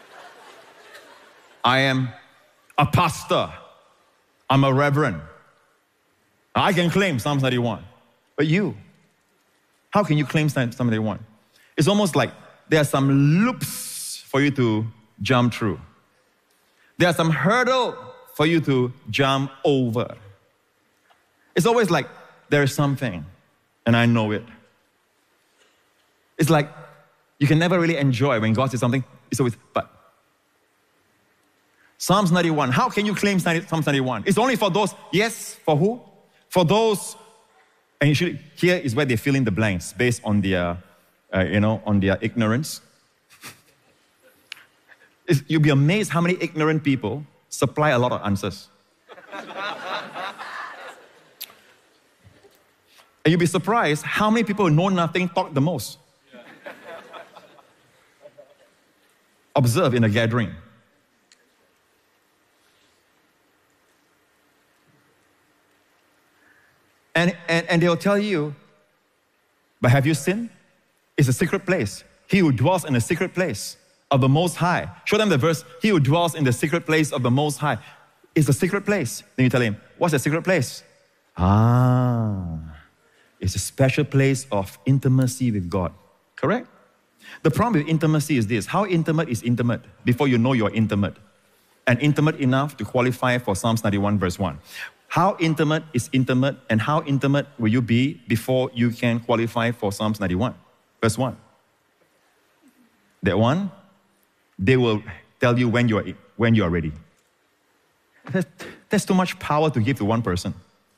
I am a pastor. I'm a reverend. I can claim Psalms ninety-one. But you, how can you claim Psalms ninety-one? It's almost like there are some loops for you to jump through. There are some hurdles for you to jump over. It's always like there is something, and I know it. It's like you can never really enjoy when God says something. It's always, but. Psalms ninety-one, how can you claim Psalms ninety-one? It's only for those, yes, for who? For those, and you should, here is where they fill in the blanks based on their, uh, you know, on their ignorance. It's, you'll be amazed how many ignorant people supply a lot of answers. And you'll be surprised how many people who know nothing talk the most. Observe in a gathering. And, and, and they'll tell you, but have you sinned? It's a secret place. He who dwells in a secret place of the Most High. Show them the verse, he who dwells in the secret place of the Most High. It's the secret place. Then you tell him, what's the secret place? Ah, it's a special place of intimacy with God. Correct? The problem with intimacy is this. How intimate is intimate before you know you're intimate? And intimate enough to qualify for Psalms ninety-one verse one. How intimate is intimate, and how intimate will you be before you can qualify for Psalms ninety-one verse one? That one, they will tell you when you are, when you are ready. That's, that's too much power to give to one person.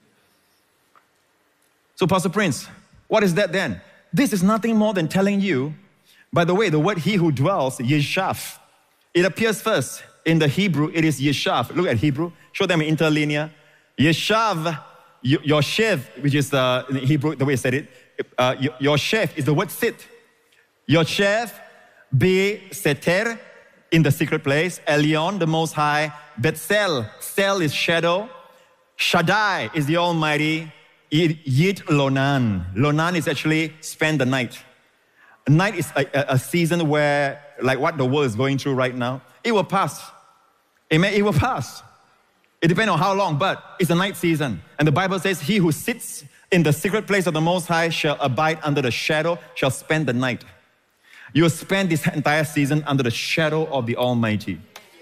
So Pastor Prince, what is that then? This is nothing more than telling you, by the way, the word he who dwells, Yeshav, it appears first. In the Hebrew, it is Yeshav. Look at Hebrew. Show them interlinear. Yeshav, Yoshev, which is uh, in Hebrew, the way I said it. Uh, Yoshev is the word sit. Yoshev, Be Seter, in the secret place. Elyon, the Most High. Betsel, Sel is shadow. Shaddai is the Almighty. Yit Lonan. Lonan is actually spend the night. Night is a, a, a season where, like what the world is going through right now, it will pass. Amen. It will pass. It depends on how long, but it's a night season. And the Bible says, he who sits in the secret place of the Most High shall abide under the shadow, shall spend the night. You will spend this entire season under the shadow of the Almighty.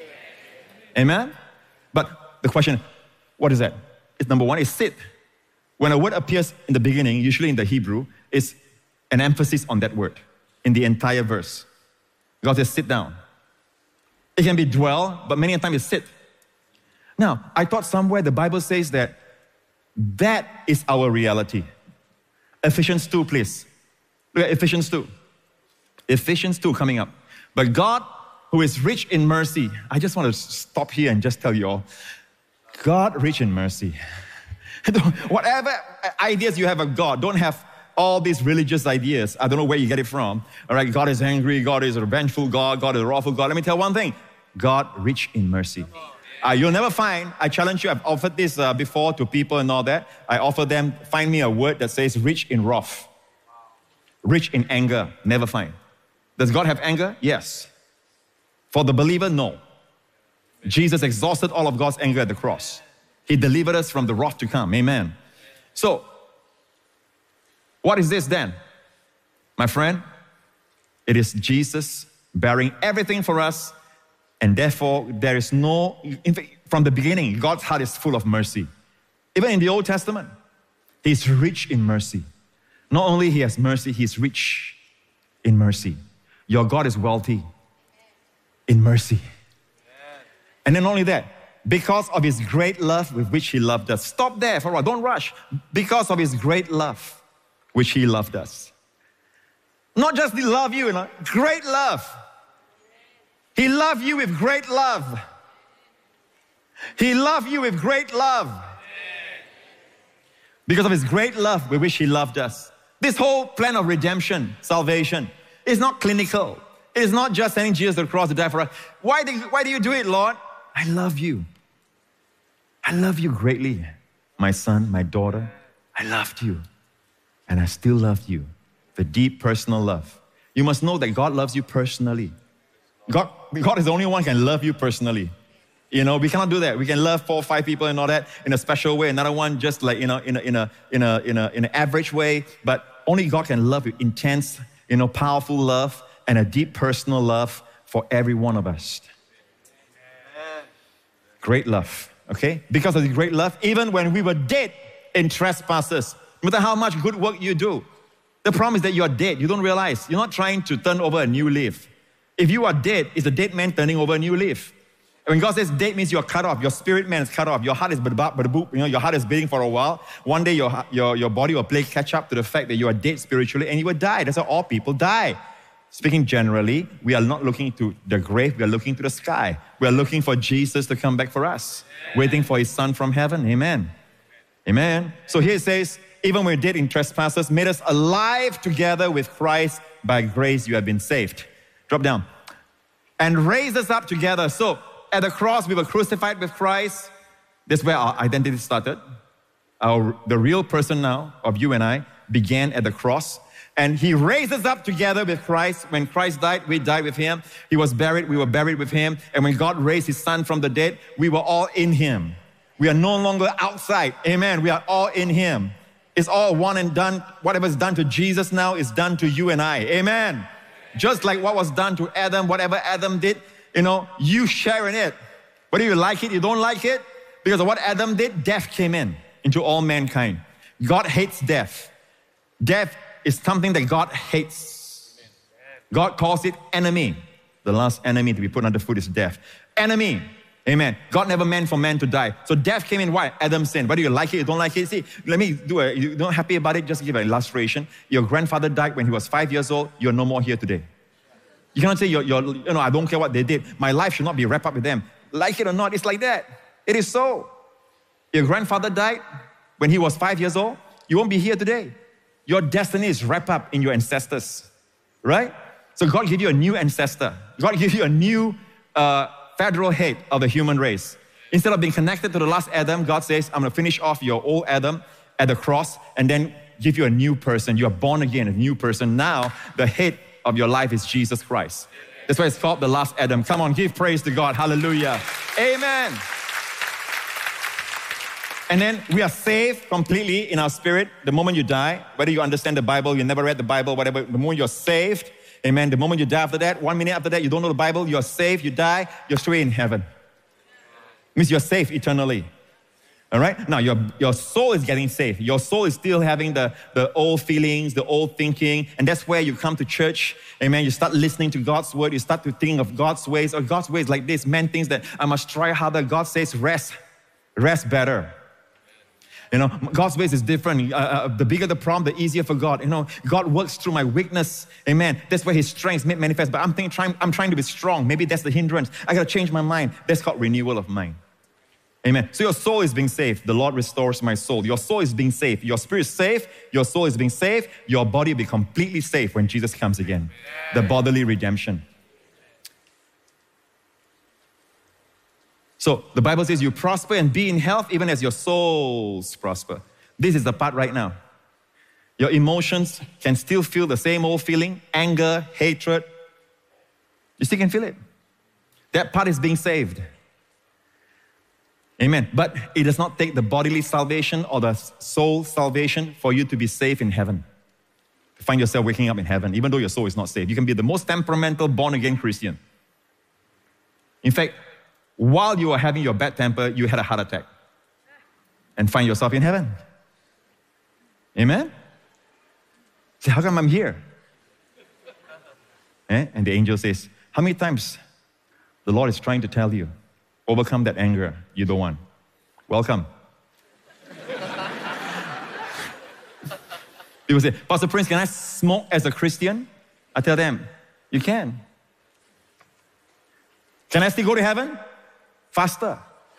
Amen? But the question, what is that? It's number one, is sit. When a word appears in the beginning, usually in the Hebrew, it's an emphasis on that word in the entire verse. God says, sit down. It can be dwell, but many times it's sit. Now, I thought somewhere the Bible says that that is our reality. Ephesians two, please. Look at Ephesians two. Ephesians two coming up. But God, who is rich in mercy, I just want to stop here and just tell you all, God rich in mercy. Whatever ideas you have of God, don't have all these religious ideas. I don't know where you get it from. All right, God is angry, God is a vengeful God, God is a wrathful God. Let me tell one thing, God rich in mercy. Uh, you'll never find, I challenge you, I've offered this uh, before to people and all that. I offer them, find me a word that says rich in wrath. Rich in anger, never find. Does God have anger? Yes. For the believer, no. Jesus exhausted all of God's anger at the cross. He delivered us from the wrath to come, amen. So, what is this then? My friend, it is Jesus bearing everything for us, and therefore there is no, in fact, from the beginning, God's heart is full of mercy. Even in the Old Testament, He's rich in mercy. Not only He has mercy, He's rich in mercy. Your God is wealthy in mercy. And then not only that, because of His great love with which He loved us. Stop there for a while, don't rush. Because of His great love which He loved us. Not just the love you, you know, great love. He loved you with great love. He loved you with great love. Because of His great love with which He loved us. This whole plan of redemption, salvation, is not clinical. It is not just sending Jesus to the cross to die for us. Why do, why do you do it, Lord? I love you. I love you greatly. My son, my daughter, I loved you. And I still love you. The deep personal love. You must know that God loves you personally. God, God is the only one who can love you personally. You know, we cannot do that. We can love four or five people and all that in a special way. Another one just like, you know, in a, in a, in a, in a, in an average way. But only God can love you. Intense, you know, powerful love and a deep personal love for every one of us. Great love, okay? Because of the great love, even when we were dead in trespasses, no matter how much good work you do, the problem is that you are dead. You don't realize. You're not trying to turn over a new leaf. If you are dead, it's a dead man turning over a new leaf. When God says dead means you're cut off. Your spirit man is cut off. Your heart is boop, you know, your heart is beating for a while. One day your, your, your body will play catch up to the fact that you are dead spiritually and you will die. That's how all people die. Speaking generally, we are not looking to the grave. We are looking to the sky. We are looking for Jesus to come back for us. Amen. Waiting for His Son from heaven. Amen. Amen. So here it says, even when we're dead in trespasses, made us alive together with Christ. By grace you have been saved. Drop down. And raised us up together. So at the cross, we were crucified with Christ. That's where our identity started. Our, the real person now of you and I began at the cross. And he raised us up together with Christ. When Christ died, we died with him. He was buried, we were buried with him. And when God raised his son from the dead, we were all in him. We are no longer outside. Amen. We are all in him. It's all one and done. Whatever's done to Jesus now is done to you and I. Amen. Just like what was done to Adam, whatever Adam did, you know, you share in it. Whether you like it, you don't like it, because of what Adam did, death came in into all mankind. God hates death. Death is something that God hates. God calls it enemy. The last enemy to be put underfoot is death. Enemy. Amen. God never meant for man to die. So death came in. Why? Adam sinned. Whether you like it, you don't like it. See, let me do a, you're not happy about it, just give an illustration. Your grandfather died when he was five years old. You're no more here today. You cannot say, you're, you're, you know, I don't care what they did. My life should not be wrapped up with them. Like it or not, it's like that. It is so. Your grandfather died when he was five years old. You won't be here today. Your destiny is wrapped up in your ancestors, right? So God gave you a new ancestor. God gave you a new uh, federal head of the human race. Instead of being connected to the last Adam, God says, I'm going to finish off your old Adam at the cross and then give you a new person. You are born again, a new person. Now, the head of your life is Jesus Christ. That's why it's called the last Adam. Come on, give praise to God. Hallelujah. Amen. And then we are saved completely in our spirit the moment you die. Whether you understand the Bible, you never read the Bible, whatever, the moment you're saved, amen, the moment you die after that, one minute after that, you don't know the Bible, you're saved, you die, you're straight in heaven. It means you're safe eternally. All right? Now, your, your soul is getting saved. Your soul is still having the, the old feelings, the old thinking, and that's where you come to church. Amen. You start listening to God's word. You start to think of God's ways, or God's ways like this. Man thinks that I must try harder. God says rest. Rest better. You know, God's ways is different. Uh, uh, the bigger the problem, the easier for God. You know, God works through my weakness. Amen. That's where his strength made manifest. But I'm thinking, trying, I'm trying to be strong. Maybe that's the hindrance. I got to change my mind. That's called renewal of mind. Amen. So your soul is being saved. The Lord restores my soul. Your soul is being saved. Your spirit is saved. Your soul is being saved. Your body will be completely saved when Jesus comes again. The bodily redemption. So the Bible says you prosper and be in health even as your souls prosper. This is the part right now. Your emotions can still feel the same old feeling, anger, hatred. You still can feel it. That part is being saved. Amen. But it does not take the bodily salvation or the soul salvation for you to be safe in heaven. To find yourself waking up in heaven, even though your soul is not saved. You can be the most temperamental, born-again Christian. In fact, while you are having your bad temper, you had a heart attack and find yourself in heaven. Amen? Say, how come I'm here? Eh? And the angel says, how many times the Lord is trying to tell you, overcome that anger you don't want. Welcome. People say, Pastor Prince, can I smoke as a Christian? I tell them, you can. Can I still go to heaven? Faster.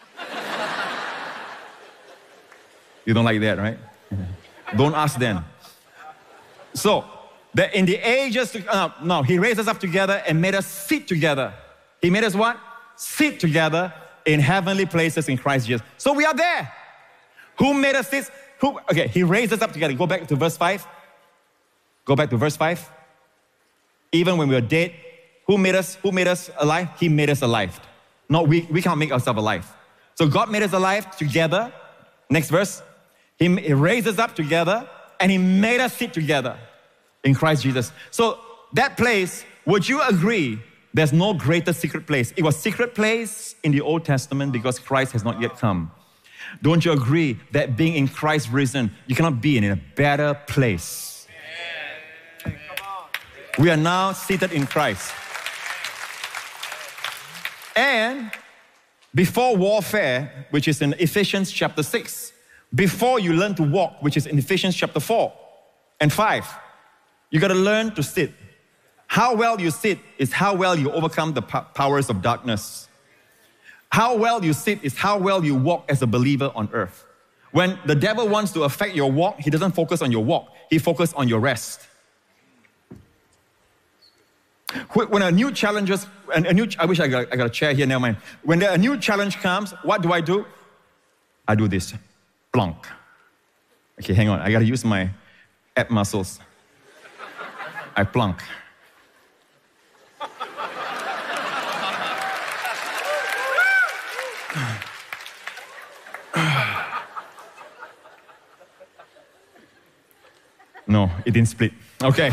You don't like that, right? Don't ask them. So, that in the ages, to, uh, no, he raised us up together and made us sit together. He made us what? Sit together in heavenly places in Christ Jesus. So we are there. Who made us sit? Who? Okay, he raised us up together. Go back to verse five. Go back to verse five. Even when we were dead, who made us? Who made us alive? He made us alive. No, we, we can't make ourselves alive. So God made us alive together. Next verse. He, he raised us up together and he made us sit together in Christ Jesus. So that place, would you agree, there's no greater secret place? It was secret place in the Old Testament because Christ has not yet come. Don't you agree that being in Christ risen, you cannot be in a better place? We are now seated in Christ. And before warfare, which is in Ephesians chapter six, before you learn to walk, which is in Ephesians chapter four and five, you got to learn to sit. How well you sit is how well you overcome the powers of darkness. How well you sit is how well you walk as a believer on earth. When the devil wants to affect your walk, he doesn't focus on your walk. He focuses on your rest. When a new challenge, a new, I wish I got, I got a chair here, never mind. When a new challenge comes, what do I do? I do this, plonk. Okay, hang on, I got to use my ab muscles. I plunk. No, it didn't split. Okay.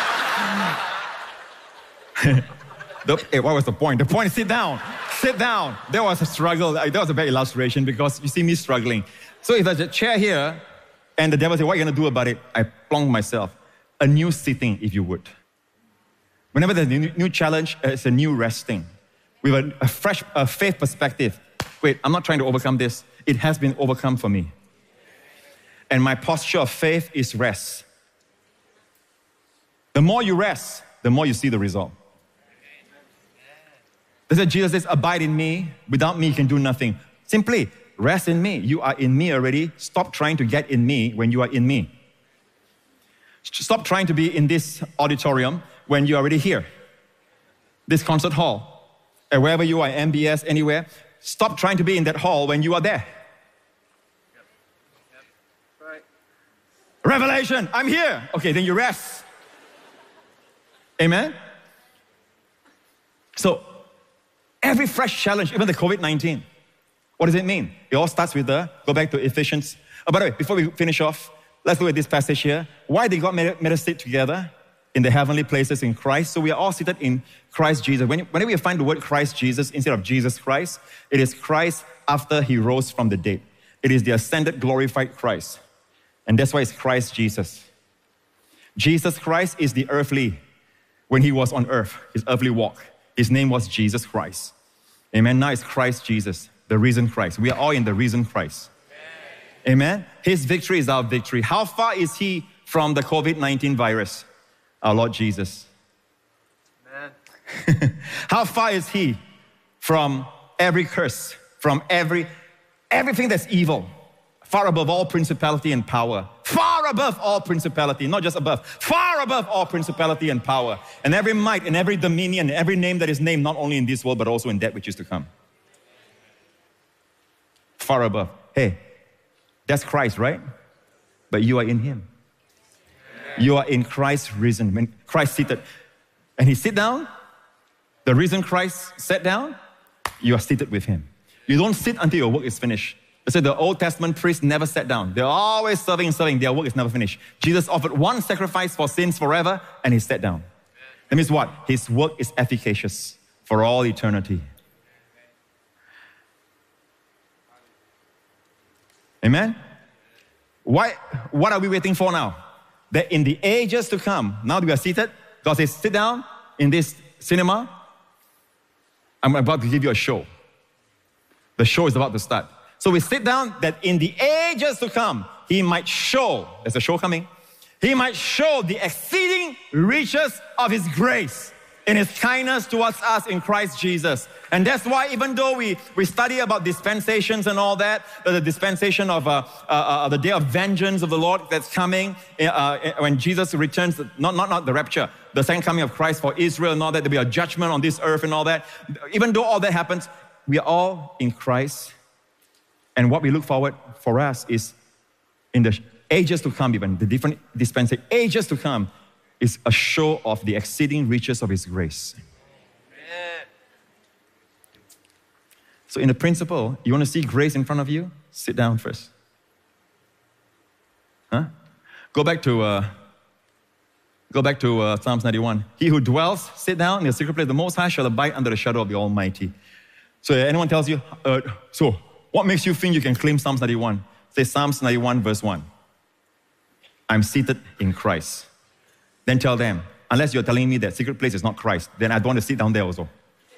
the, hey, what was the point? The point is sit down. Sit down. There was a struggle. That was a bad illustration because you see me struggling. So if there's a chair here and the devil says, what are you going to do about it? I plonk myself. A new sitting, if you would. Whenever there's a new, new challenge, it's a new resting. With a, a fresh a faith perspective. Wait, I'm not trying to overcome this. It has been overcome for me. And my posture of faith is rest. The more you rest, the more you see the result. That's why Jesus says, abide in me. Without me, you can do nothing. Simply, rest in me. You are in me already. Stop trying to get in me when you are in me. Stop trying to be in this auditorium when you're already here. This concert hall. And wherever you are, M B S, anywhere. Stop trying to be in that hall when you are there. Yep. Yep. Right. Revelation, I'm here. Okay, then you rest. Amen? So, every fresh challenge, even the COVID nineteen, what does it mean? It all starts with the, go back to Ephesians. Oh, by the way, before we finish off, let's look at this passage here. Why did God made, made us sit together in the heavenly places in Christ? So we are all seated in Christ Jesus. When, whenever you find the word Christ Jesus instead of Jesus Christ, it is Christ after He rose from the dead. It is the ascended, glorified Christ. And that's why it's Christ Jesus. Jesus Christ is the earthly. When He was on earth, His earthly walk, His name was Jesus Christ. Amen. Now it's Christ Jesus, the risen Christ. We are all in the risen Christ. Amen. Amen. His victory is our victory. How far is He from the COVID nineteen virus? Our Lord Jesus. Amen. How far is He from every curse, from every everything that's evil? Far above all principality and power. Far above all principality, not just above. Far above all principality and power. And every might and every dominion, every name that is named not only in this world, but also in that which is to come. Far above. Hey, that's Christ, right? But you are in Him. You are in Christ risen. When Christ seated, and He sit down, the risen Christ sat down, you are seated with Him. You don't sit until your work is finished. So the Old Testament priests never sat down. They're always serving and serving. Their work is never finished. Jesus offered one sacrifice for sins forever, and He sat down. That means what? His work is efficacious for all eternity. Amen? Why, what are we waiting for now? That in the ages to come, now that we are seated, God says, sit down in this cinema. I'm about to give you a show. The show is about to start. So we sit down that in the ages to come, He might show, there's a show coming, He might show the exceeding riches of His grace in His kindness towards us in Christ Jesus. And that's why even though we, we study about dispensations and all that, the dispensation of uh, uh, uh, the day of vengeance of the Lord that's coming, uh, when Jesus returns, not, not, not the rapture, the second coming of Christ for Israel and all that, there'll be a judgment on this earth and all that. Even though all that happens, we are all in Christ. And what we look forward for us is in the ages to come, even the different dispensation, ages to come, is a show of the exceeding riches of His grace. Amen. So in the principle, you want to see grace in front of you? Sit down first. Huh? Go back to uh, go back to uh, Psalms ninety-one. He who dwells, sit down in the secret place, the Most High shall abide under the shadow of the Almighty. So anyone tells you, uh, so what makes you think you can claim Psalms ninety-one? Say Psalms ninety-one verse one. I'm seated in Christ. Then tell them, unless you're telling me that secret place is not Christ, then I don't want to sit down there also.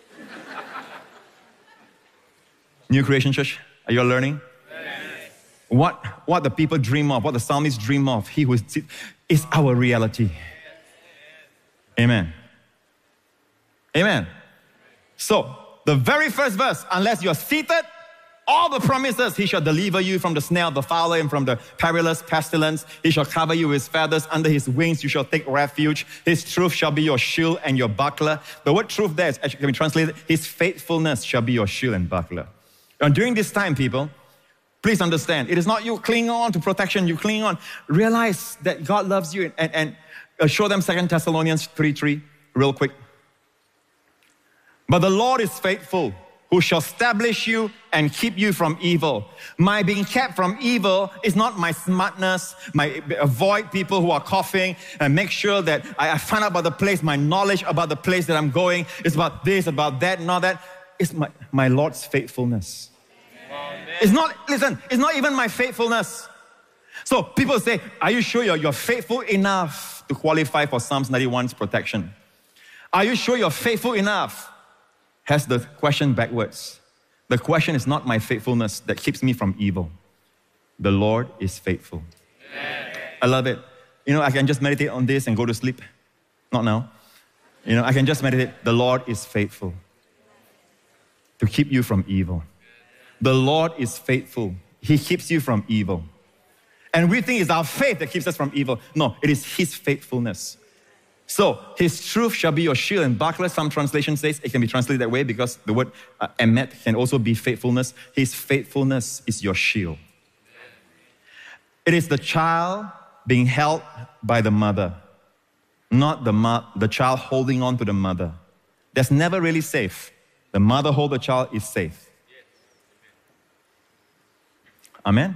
New Creation Church, are you all learning? Yes. What, what the people dream of, what the psalmists dream of, He who is, is our reality. Yes. Amen. Amen. So, the very first verse, unless you're seated, all the promises, He shall deliver you from the snare of the fowler and from the perilous pestilence. He shall cover you with His feathers. Under His wings you shall take refuge. His truth shall be your shield and your buckler. The word truth there is actually can be translated, His faithfulness shall be your shield and buckler. And during this time, people, please understand, it is not you cling on to protection, you cling on. Realize that God loves you and, and Uh, show them Second Thessalonians three three real quick. But the Lord is faithful, who shall establish you and keep you from evil. My being kept from evil is not my smartness, my avoid people who are coughing and make sure that I, I find out about the place, my knowledge about the place that I'm going. It's about this, about that, and all that. It's my, my Lord's faithfulness. Amen. It's not, listen, it's not even my faithfulness. So people say, are you sure you're, you're faithful enough to qualify for Psalms ninety-one's protection? Are you sure you're faithful enough? Has the question backwards. The question is not my faithfulness that keeps me from evil. The Lord is faithful. Amen. I love it. You know, I can just meditate on this and go to sleep. Not now. You know, I can just meditate. The Lord is faithful to keep you from evil. The Lord is faithful. He keeps you from evil. And we think it's our faith that keeps us from evil. No, it is His faithfulness. So, His truth shall be your shield. And Barclay, some translation says it can be translated that way because the word uh, emet can also be faithfulness. His faithfulness is your shield. It is the child being held by the mother, not the, mo- the child holding on to the mother. That's never really safe. The mother hold the child is safe. Amen?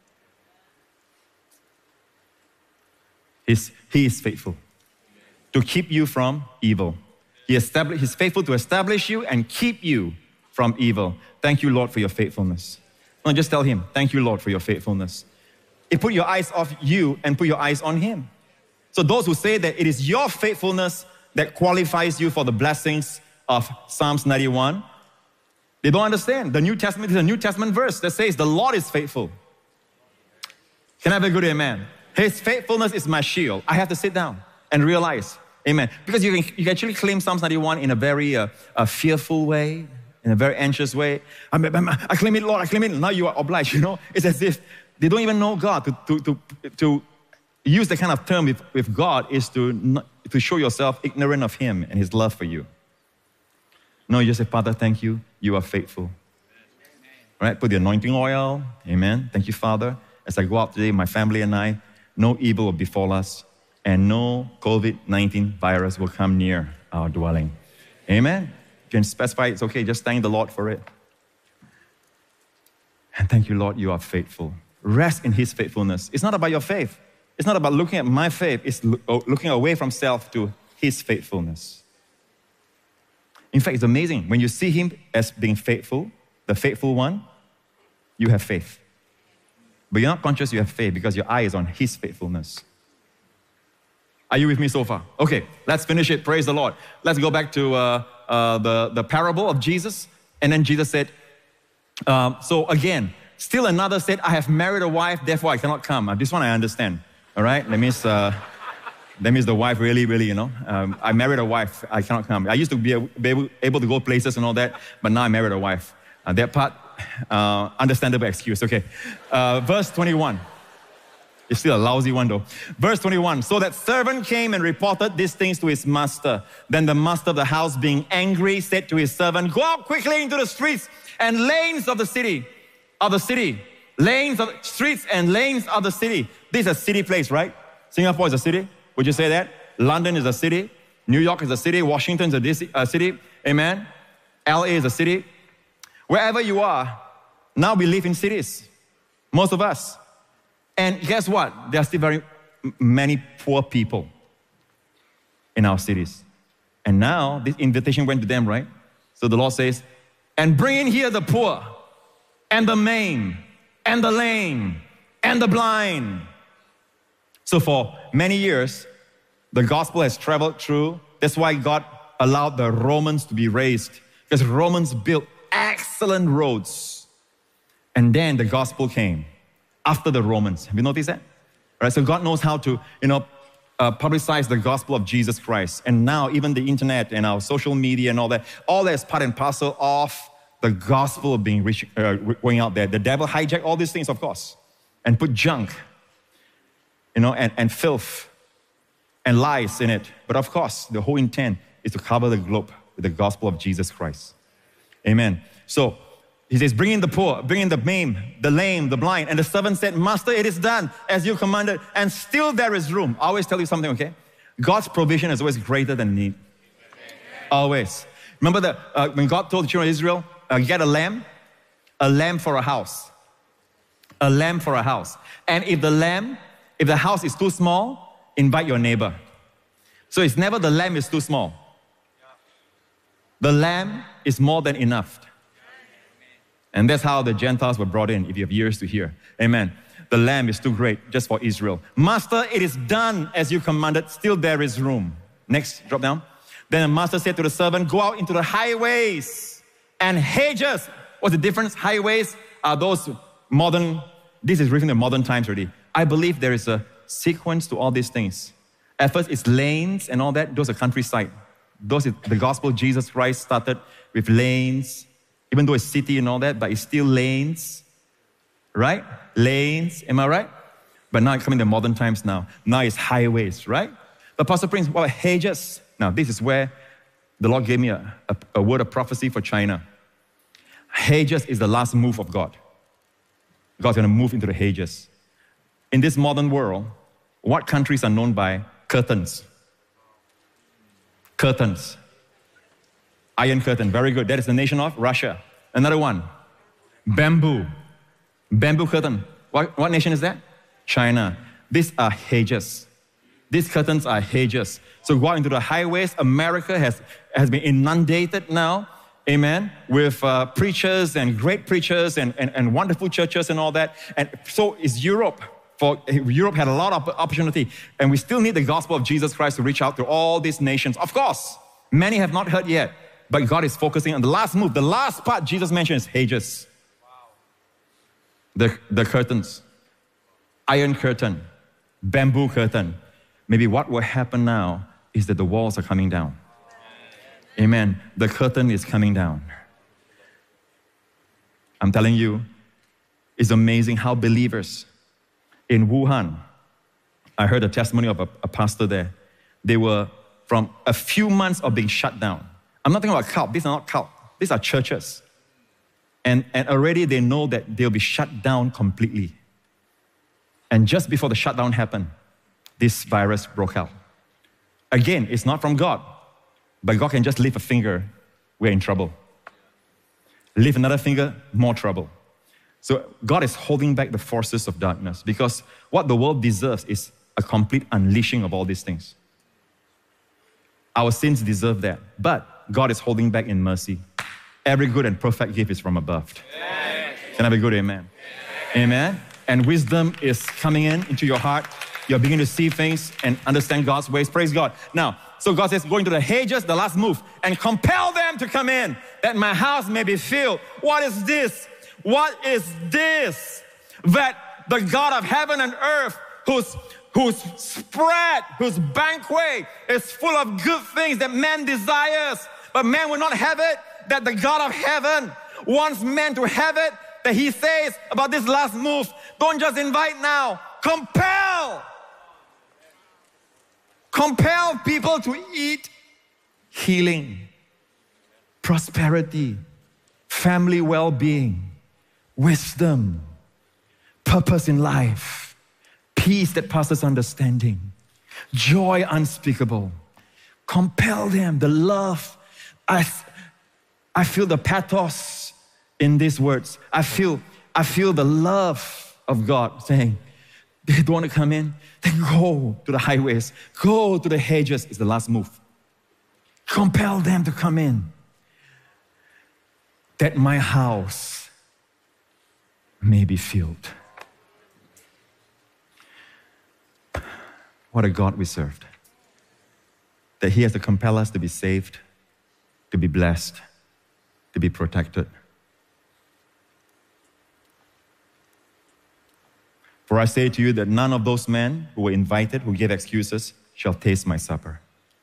He's, he is faithful to keep you from evil. He established, he's faithful to establish you and keep you from evil. Thank you, Lord, for your faithfulness. No, just tell Him, thank you, Lord, for your faithfulness. It put your eyes off you and put your eyes on Him. So those who say that it is your faithfulness that qualifies you for the blessings of Psalms ninety-one, they don't understand. The New Testament is a New Testament verse that says the Lord is faithful. Can I have a good amen? His faithfulness is my shield. I have to sit down and realize, amen. Because you can, you can actually claim Psalms ninety-one in a very uh, a fearful way, in a very anxious way. I, I, I claim it, Lord, I claim it. Now you are obliged, you know. It's as if they don't even know God. To, to, to, to use the kind of term with, with God is to, not, to show yourself ignorant of Him and His love for you. No, you just say, Father, thank you. You are faithful. All right, put the anointing oil. Amen. Thank you, Father. As I go out today, my family and I, no evil will befall us, and no COVID nineteen virus will come near our dwelling. Amen? You can specify, it's okay, just thank the Lord for it. And thank you, Lord, you are faithful. Rest in His faithfulness. It's not about your faith. It's not about looking at my faith. It's looking away from self to His faithfulness. In fact, it's amazing. When you see Him as being faithful, the faithful one, you have faith. But you're not conscious you have faith because your eye is on His faithfulness. Are you with me so far? Okay, let's finish it. Praise the Lord. Let's go back to uh, uh, the, the parable of Jesus. And then Jesus said, um, so again, still another said, I have married a wife, therefore I cannot come. Uh, this one I understand. All right? That means, uh, that means the wife really, really, you know, um, I married a wife, I cannot come. I used to be, a, be able, able to go places and all that, but now I married a wife. Uh, that part, uh, understandable excuse. Okay. Uh, verse twenty-one. It's still a lousy one though. Verse twenty-one. So that servant came and reported these things to his master. Then the master of the house, being angry, said to his servant, go out quickly into the streets and lanes of the city, of the city. Lanes of streets and lanes of the city. This is a city place, right? Singapore is a city. Would you say that? London is a city. New York is a city. Washington is a city. Amen. L A is a city. Wherever you are, now we live in cities. Most of us. And guess what? There are still very many poor people in our cities. And now this invitation went to them, right? So the Lord says, and bring in here the poor and the maimed and the lame and the blind. So for many years, the gospel has traveled through. That's why God allowed the Romans to be raised, because Romans built excellent roads. And then the gospel came after the Romans. Have you noticed that? Right. So God knows how to, you know, uh, publicize the gospel of Jesus Christ. And now even the internet and our social media and all that, all that is part and parcel of the gospel being reach, uh, going out there. The devil hijacked all these things, of course, and put junk, you know, and, and filth and lies in it. But of course, the whole intent is to cover the globe with the gospel of Jesus Christ. Amen. So he says, bring in the poor, bring in the maimed, the lame, the blind. And the servant said, Master, it is done as you commanded, and still there is room. I always tell you something, okay? God's provision is always greater than need. Always. Remember that uh, when God told the children of Israel, uh, get a lamb, a lamb for a house. A lamb for a house. And if the lamb, if the house is too small, invite your neighbor. So it's never the lamb is too small. The lamb is more than enough. And that's how the Gentiles were brought in, if you have ears to hear. Amen. The lamb is too great just for Israel. Master, it is done as you commanded. Still there is room. Next, drop down. Then the master said to the servant, go out into the highways and hedges. What's the difference? Highways are those modern, this is written in modern times already. I believe there is a sequence to all these things. At first, it's lanes and all that. Those are countryside. Those is the gospel of Jesus Christ started with lanes, even though it's city and all that, but it's still lanes, right? Lanes, am I right? But now it's coming to modern times now. Now it's highways, right? But Pastor Prince, what about hedges? Now, this is where the Lord gave me a, a, a word of prophecy for China. Hedges is the last move of God. God's going to move into the hedges. In this modern world, what countries are known by curtains? Curtains. Iron curtain, very good. That is the nation of Russia. Another one, bamboo. Bamboo curtain. What, what nation is that? China. These are hedges. These curtains are hedges. So go out into the highways. America has, has been inundated now, amen, with uh, preachers and great preachers and, and, and wonderful churches and all that. And so is Europe. For Europe had a lot of opportunity. And we still need the gospel of Jesus Christ to reach out to all these nations. Of course, many have not heard yet. But God is focusing on the last move. The last part Jesus mentioned is hedges. Wow. The, the curtains. Iron curtain. Bamboo curtain. Maybe what will happen now is that the walls are coming down. Amen. The curtain is coming down. I'm telling you, it's amazing how believers in Wuhan, I heard a testimony of a, a pastor there. They were from a few months of being shut down. I'm not talking about cult. These are not cult. These are churches. And, and already they know that they'll be shut down completely. And just before the shutdown happened, this virus broke out. Again, it's not from God. But God can just lift a finger, we're in trouble. Lift another finger, more trouble. So God is holding back the forces of darkness because what the world deserves is a complete unleashing of all these things. Our sins deserve that. But God is holding back in mercy. Every good and perfect gift is from above. Amen. Can I have a good amen? Amen? Amen. And wisdom is coming in into your heart. You're beginning to see things and understand God's ways. Praise God. Now, so God says, go into the hedges, the last move, and compel them to come in, that my house may be filled. What is this? What is this? That the God of heaven and earth, whose whose spread, whose banquet is full of good things that man desires, but man will not have it, that the God of heaven wants man to have it, that he says about this last move, don't just invite now, compel. Compel people to eat healing, prosperity, family well-being, wisdom, purpose in life, peace that passes understanding, joy unspeakable. Compel them, the love. I, I feel the pathos in these words. I feel, I feel the love of God saying, they don't want to come in, then go to the highways, go to the hedges is the last move. Compel them to come in, that my house may be filled. What a God we served. That He has to compel us to be saved, to be blessed, to be protected. For I say to you that none of those men who were invited, who gave excuses, shall taste my supper.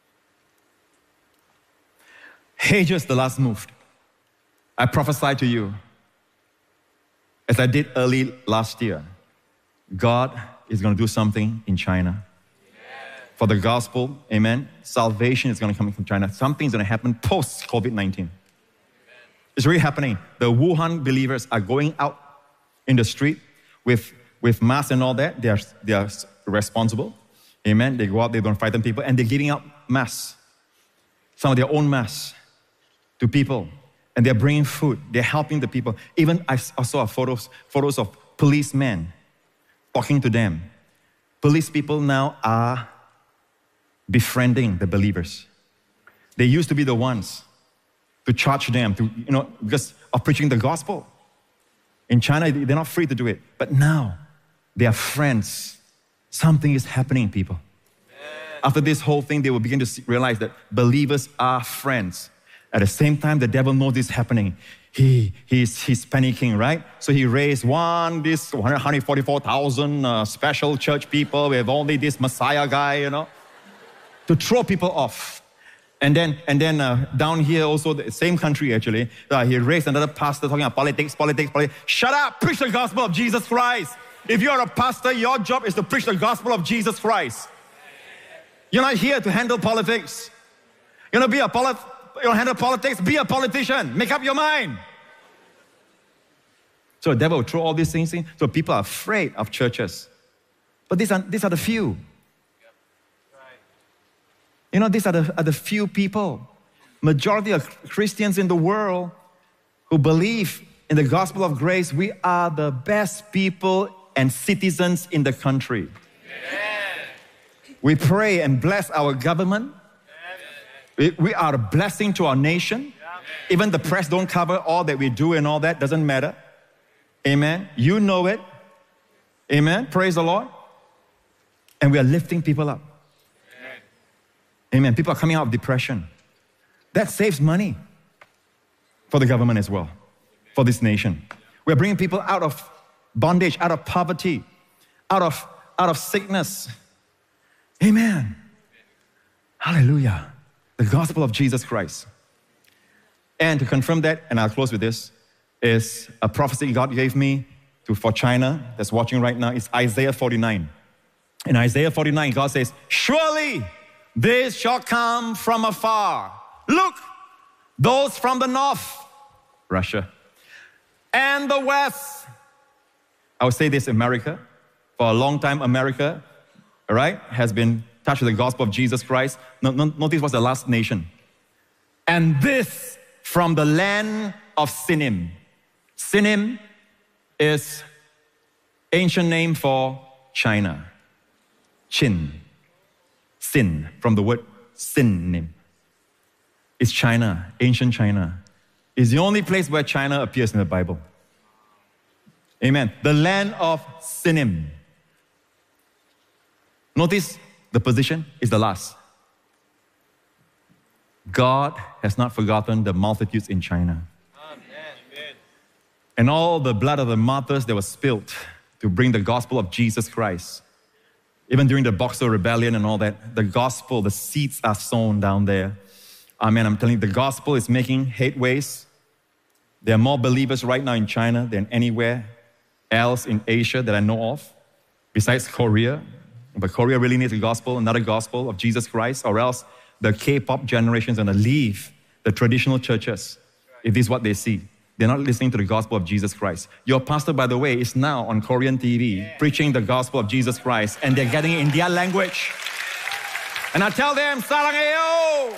Hey, just the last move. I prophesy to you, as I did early last year, God is going to do something in China. For the gospel, amen, salvation is going to come from China. Something's going to happen post-COVID nineteen. It's really happening. The Wuhan believers are going out in the street with, with masks and all that. They are, they are responsible. Amen. They go out, they don't frighten people, and they're giving out masks, some of their own masks to people. And they're bringing food. They're helping the people. Even I saw photos, photos of policemen talking to them. Police people now are befriending the believers. They used to be the ones to charge them, to, you know, because of preaching the gospel. In China, they're not free to do it. But now, they are friends. Something is happening, people. Amen. After this whole thing, they will begin to see, realize that believers are friends. At the same time, the devil knows this is happening. He, he's, he's panicking, right? So he raised one, this one hundred forty-four thousand uh, special church people with only this Messiah guy, you know, to throw people off. And then, and then uh, down here also, the same country actually, uh, he raised another pastor talking about politics, politics, politics. Shut up, preach the gospel of Jesus Christ. If you're a pastor, your job is to preach the gospel of Jesus Christ. You're not here to handle politics. You're not be a polit- you don't handle politics, be a politician. Make up your mind. So the devil will throw all these things in. So people are afraid of churches. But these are, these are the few. You know, these are the, are the few people. Majority of Christians in the world who believe in the gospel of grace, we are the best people and citizens in the country. Amen. We pray and bless our government. We, we are a blessing to our nation. Amen. Even the press don't cover all that we do and all that. Doesn't matter. Amen. You know it. Amen. Praise the Lord. And we are lifting people up. Amen. Amen. People are coming out of depression. That saves money for the government as well, for this nation. We are bringing people out of bondage, out of poverty, out of, out of sickness. Amen. Hallelujah. The gospel of Jesus Christ. And to confirm that, and I'll close with this, is a prophecy God gave me to, for China that's watching right now. It's Isaiah forty-nine. In Isaiah forty-nine, God says, surely this shall come from afar. Look, those from the north, Russia, and the west. I would say this, America. For a long time, America, all right, has been touched with the gospel of Jesus Christ. No, no, notice what's the last nation. And this from the land of Sinim. Sinim is ancient name for China. Chin. Sin, from the word Sinim. It's China, ancient China. It's the only place where China appears in the Bible. Amen. The land of Sinim. Notice the position is the last. God has not forgotten the multitudes in China. Amen. And all the blood of the martyrs that was spilled to bring the gospel of Jesus Christ. Even during the Boxer Rebellion and all that, the gospel, the seeds are sown down there. Amen. I'm telling you, the gospel is making headways. There are more believers right now in China than anywhere else in Asia that I know of, besides Korea. But Korea really needs a gospel, another gospel of Jesus Christ, or else the K-pop generation is going to leave the traditional churches if this is what they see. They're not listening to the gospel of Jesus Christ. Your pastor, by the way, is now on Korean T V yeah. preaching the gospel of Jesus Christ, and they're getting it in their language. And I tell them, 사랑해요.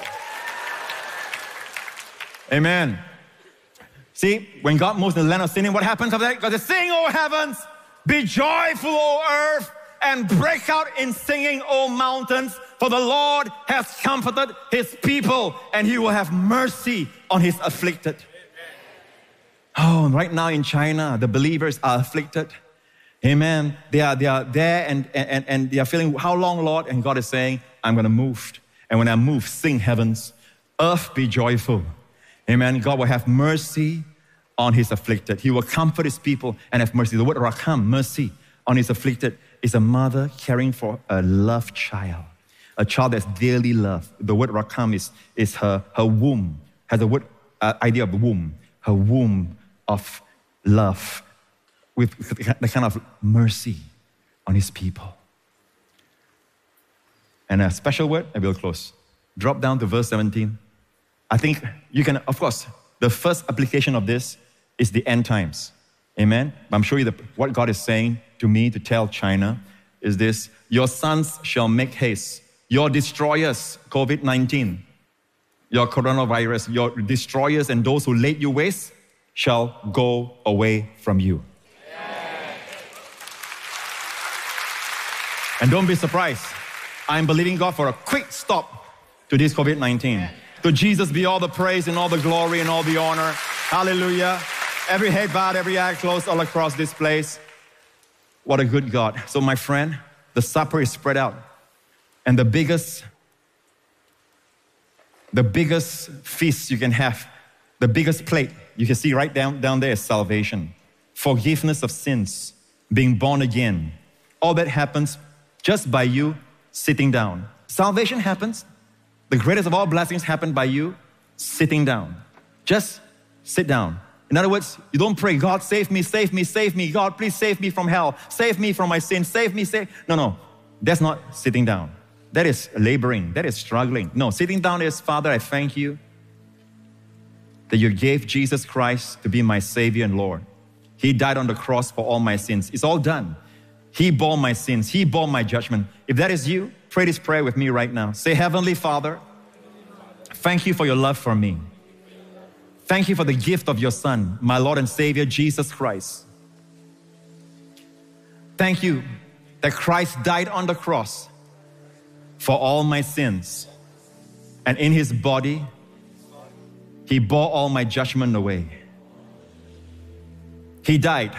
Amen. See, when God moves in the land of sinning, what happens after that? God says, sing, O heavens, be joyful, O earth, and break out in singing, O mountains, for the Lord has comforted his people, and he will have mercy on his afflicted. Oh, right now in China, the believers are afflicted. Amen. They are, they are there and, and, and they are feeling, how long, Lord? And God is saying, I'm going to move. And when I move, sing heavens, earth be joyful. Amen. God will have mercy on his afflicted. He will comfort his people and have mercy. The word rakam, mercy on his afflicted, is a mother caring for a loved child, a child that's dearly loved. The word rakam is, is her, her womb, has the word uh, idea of the womb, her womb of love with the kind of mercy on his people. And a special word, I will close. Drop down to verse seventeen. I think you can, of course, the first application of this is the end times. Amen? But I'm showing you the, what God is saying to me to tell China is this: your sons shall make haste. Your destroyers, COVID nineteen, your coronavirus, your destroyers and those who laid you waste shall go away from you. Yeah. And don't be surprised. I'm believing God for a quick stop to this COVID nineteen. Yeah. To Jesus be all the praise and all the glory and all the honor. Hallelujah. Every head bowed, every eye closed all across this place. What a good God. So my friend, the supper is spread out. And the biggest, the biggest feast you can have, the biggest plate you can see right down, down there is salvation. Forgiveness of sins, being born again. All that happens just by you sitting down. Salvation happens. The greatest of all blessings happen by you sitting down. Just sit down. In other words, you don't pray, God, save me, save me, save me. God, please save me from hell. Save me from my sins. Save me, save. No, no. That's not sitting down. That is laboring. That is struggling. No, sitting down is, Father, I thank you that you gave Jesus Christ to be my Savior and Lord. He died on the cross for all my sins. It's all done. He bore my sins. He bore my judgment. If that is you, pray this prayer with me right now. Say, Heavenly Father, thank you for your love for me. Thank you for the gift of your Son, my Lord and Savior, Jesus Christ. Thank you that Christ died on the cross for all my sins. And in his body, he bore all my judgment away. He died.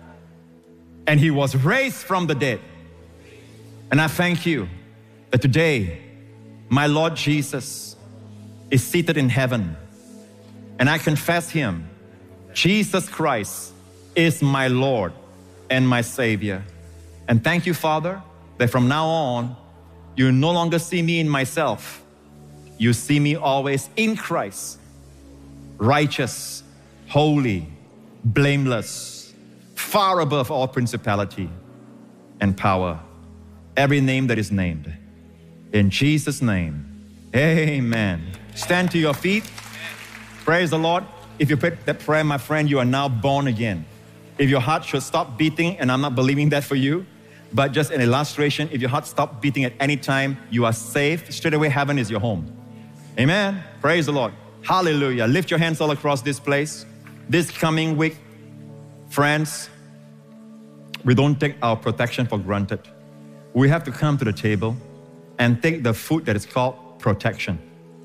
And he was raised from the dead. And I thank you that today, my Lord Jesus is seated in heaven. And I confess him. Jesus Christ is my Lord and my Savior. And thank you, Father, that from now on, you no longer see me in myself. You see me always in Christ. Righteous, holy, blameless, far above all principality and power. Every name that is named. In Jesus' name, amen. Stand to your feet. Praise the Lord. If you prayed that prayer, my friend, you are now born again. If your heart should stop beating, and I'm not believing that for you, but just an illustration, if your heart stopped beating at any time, you are saved. Straight away, heaven is your home. Amen. Praise the Lord. Hallelujah. Lift your hands all across this place. This coming week, friends, we don't take our protection for granted. We have to come to the table and take the food that is called protection.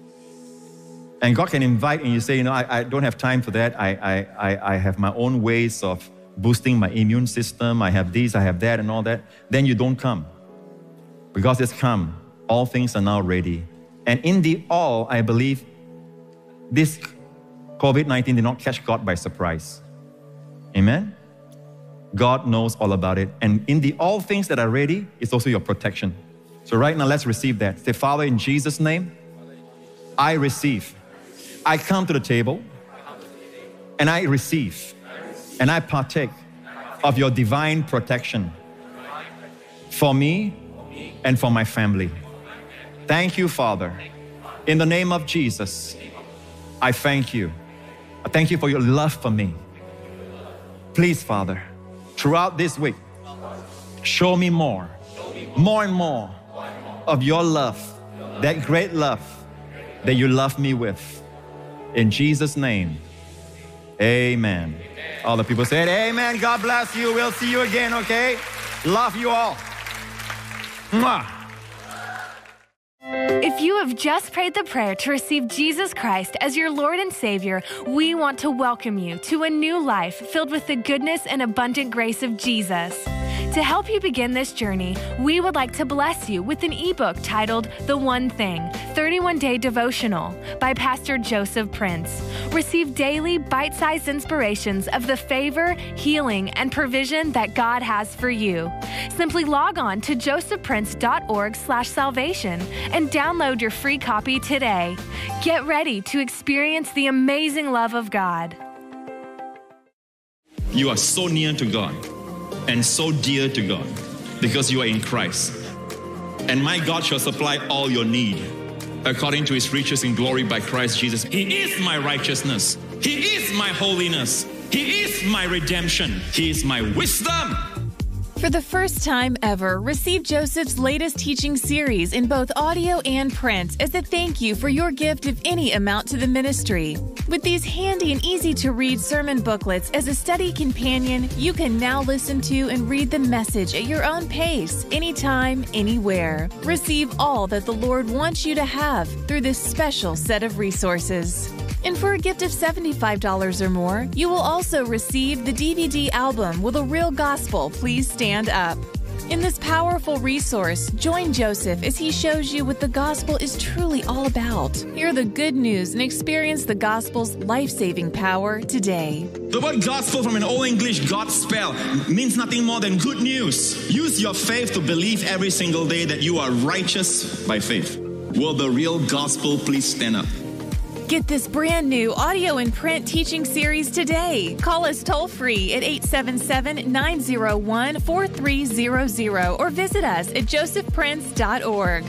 And God can invite, and you say, you know, I, I don't have time for that. I, I, I have my own ways of boosting my immune system. I have this, I have that, and all that. Then you don't come. Because it's come. All things are now ready. And in the all, I believe this COVID nineteen did not catch God by surprise. Amen? God knows all about it. And in the all things that are ready, it's also your protection. So right now, let's receive that. Say, Father, in Jesus' name, I receive. I come to the table and I receive and I partake of your divine protection for me and for my family. Thank you, Father. In the name of Jesus, I thank you. I thank you for your love for me. Please, Father, throughout this week, show me more, more and more of your love, that great love that you love me with. In Jesus' name, amen. All the people said, amen. God bless you. We'll see you again, okay? Love you all. Mwah. If you have just prayed the prayer to receive Jesus Christ as your Lord and Savior, we want to welcome you to a new life filled with the goodness and abundant grace of Jesus. To help you begin this journey, we would like to bless you with an ebook titled The One Thing, thirty-one day Devotional by Pastor Joseph Prince. Receive daily bite-sized inspirations of the favor, healing, and provision that God has for you. Simply log on to josephprince.org slash salvation and download your free copy today. Get ready to experience the amazing love of God. You are so near to God and so dear to God because you are in Christ. And my God shall supply all your need according to his riches in glory by Christ Jesus. He is my righteousness. He is my holiness. He is my redemption. He is my wisdom. For the first time ever, receive Joseph's latest teaching series in both audio and print as a thank you for your gift of any amount to the ministry. With these handy and easy-to-read sermon booklets as a study companion, you can now listen to and read the message at your own pace, anytime, anywhere. Receive all that the Lord wants you to have through this special set of resources. And for a gift of seventy-five dollars or more, you will also receive the D V D album Will a Real Gospel Please Stand Up? In this powerful resource, join Joseph as he shows you what the gospel is truly all about. Hear the good news and experience the gospel's life-saving power today. The word gospel from an Old English God spell means nothing more than good news. Use your faith to believe every single day that you are righteous by faith. Will the real gospel please stand up? Get this brand new audio and print teaching series today. Call us toll-free at eight seven seven, nine zero one, four three zero zero or visit us at joseph prince dot org.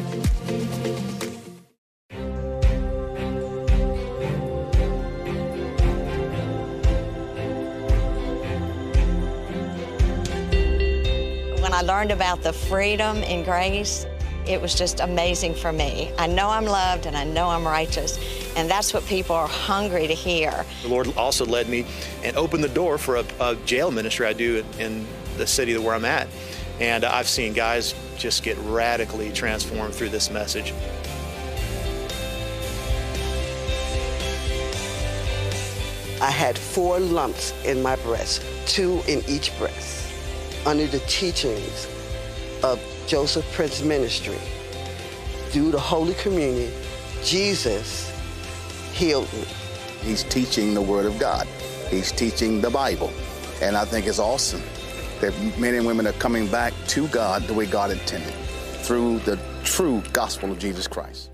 When I learned about the freedom in grace, it was just amazing for me. I know I'm loved and I know I'm righteous, and that's what people are hungry to hear. The Lord also led me and opened the door for a, a jail ministry I do in the city where I'm at. And I've seen guys just get radically transformed through this message. I had four lumps in my breast, two in each breast, under the teachings of Joseph Prince Ministry. Through the Holy Communion, Jesus healed me. He's teaching the Word of God. He's teaching the Bible. And I think it's awesome that men and women are coming back to God the way God intended, through the true gospel of Jesus Christ.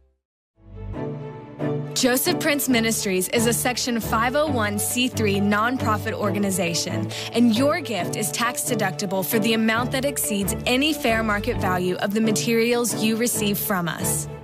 Joseph Prince Ministries is a Section five oh one c three nonprofit organization, and your gift is tax deductible for the amount that exceeds any fair market value of the materials you receive from us.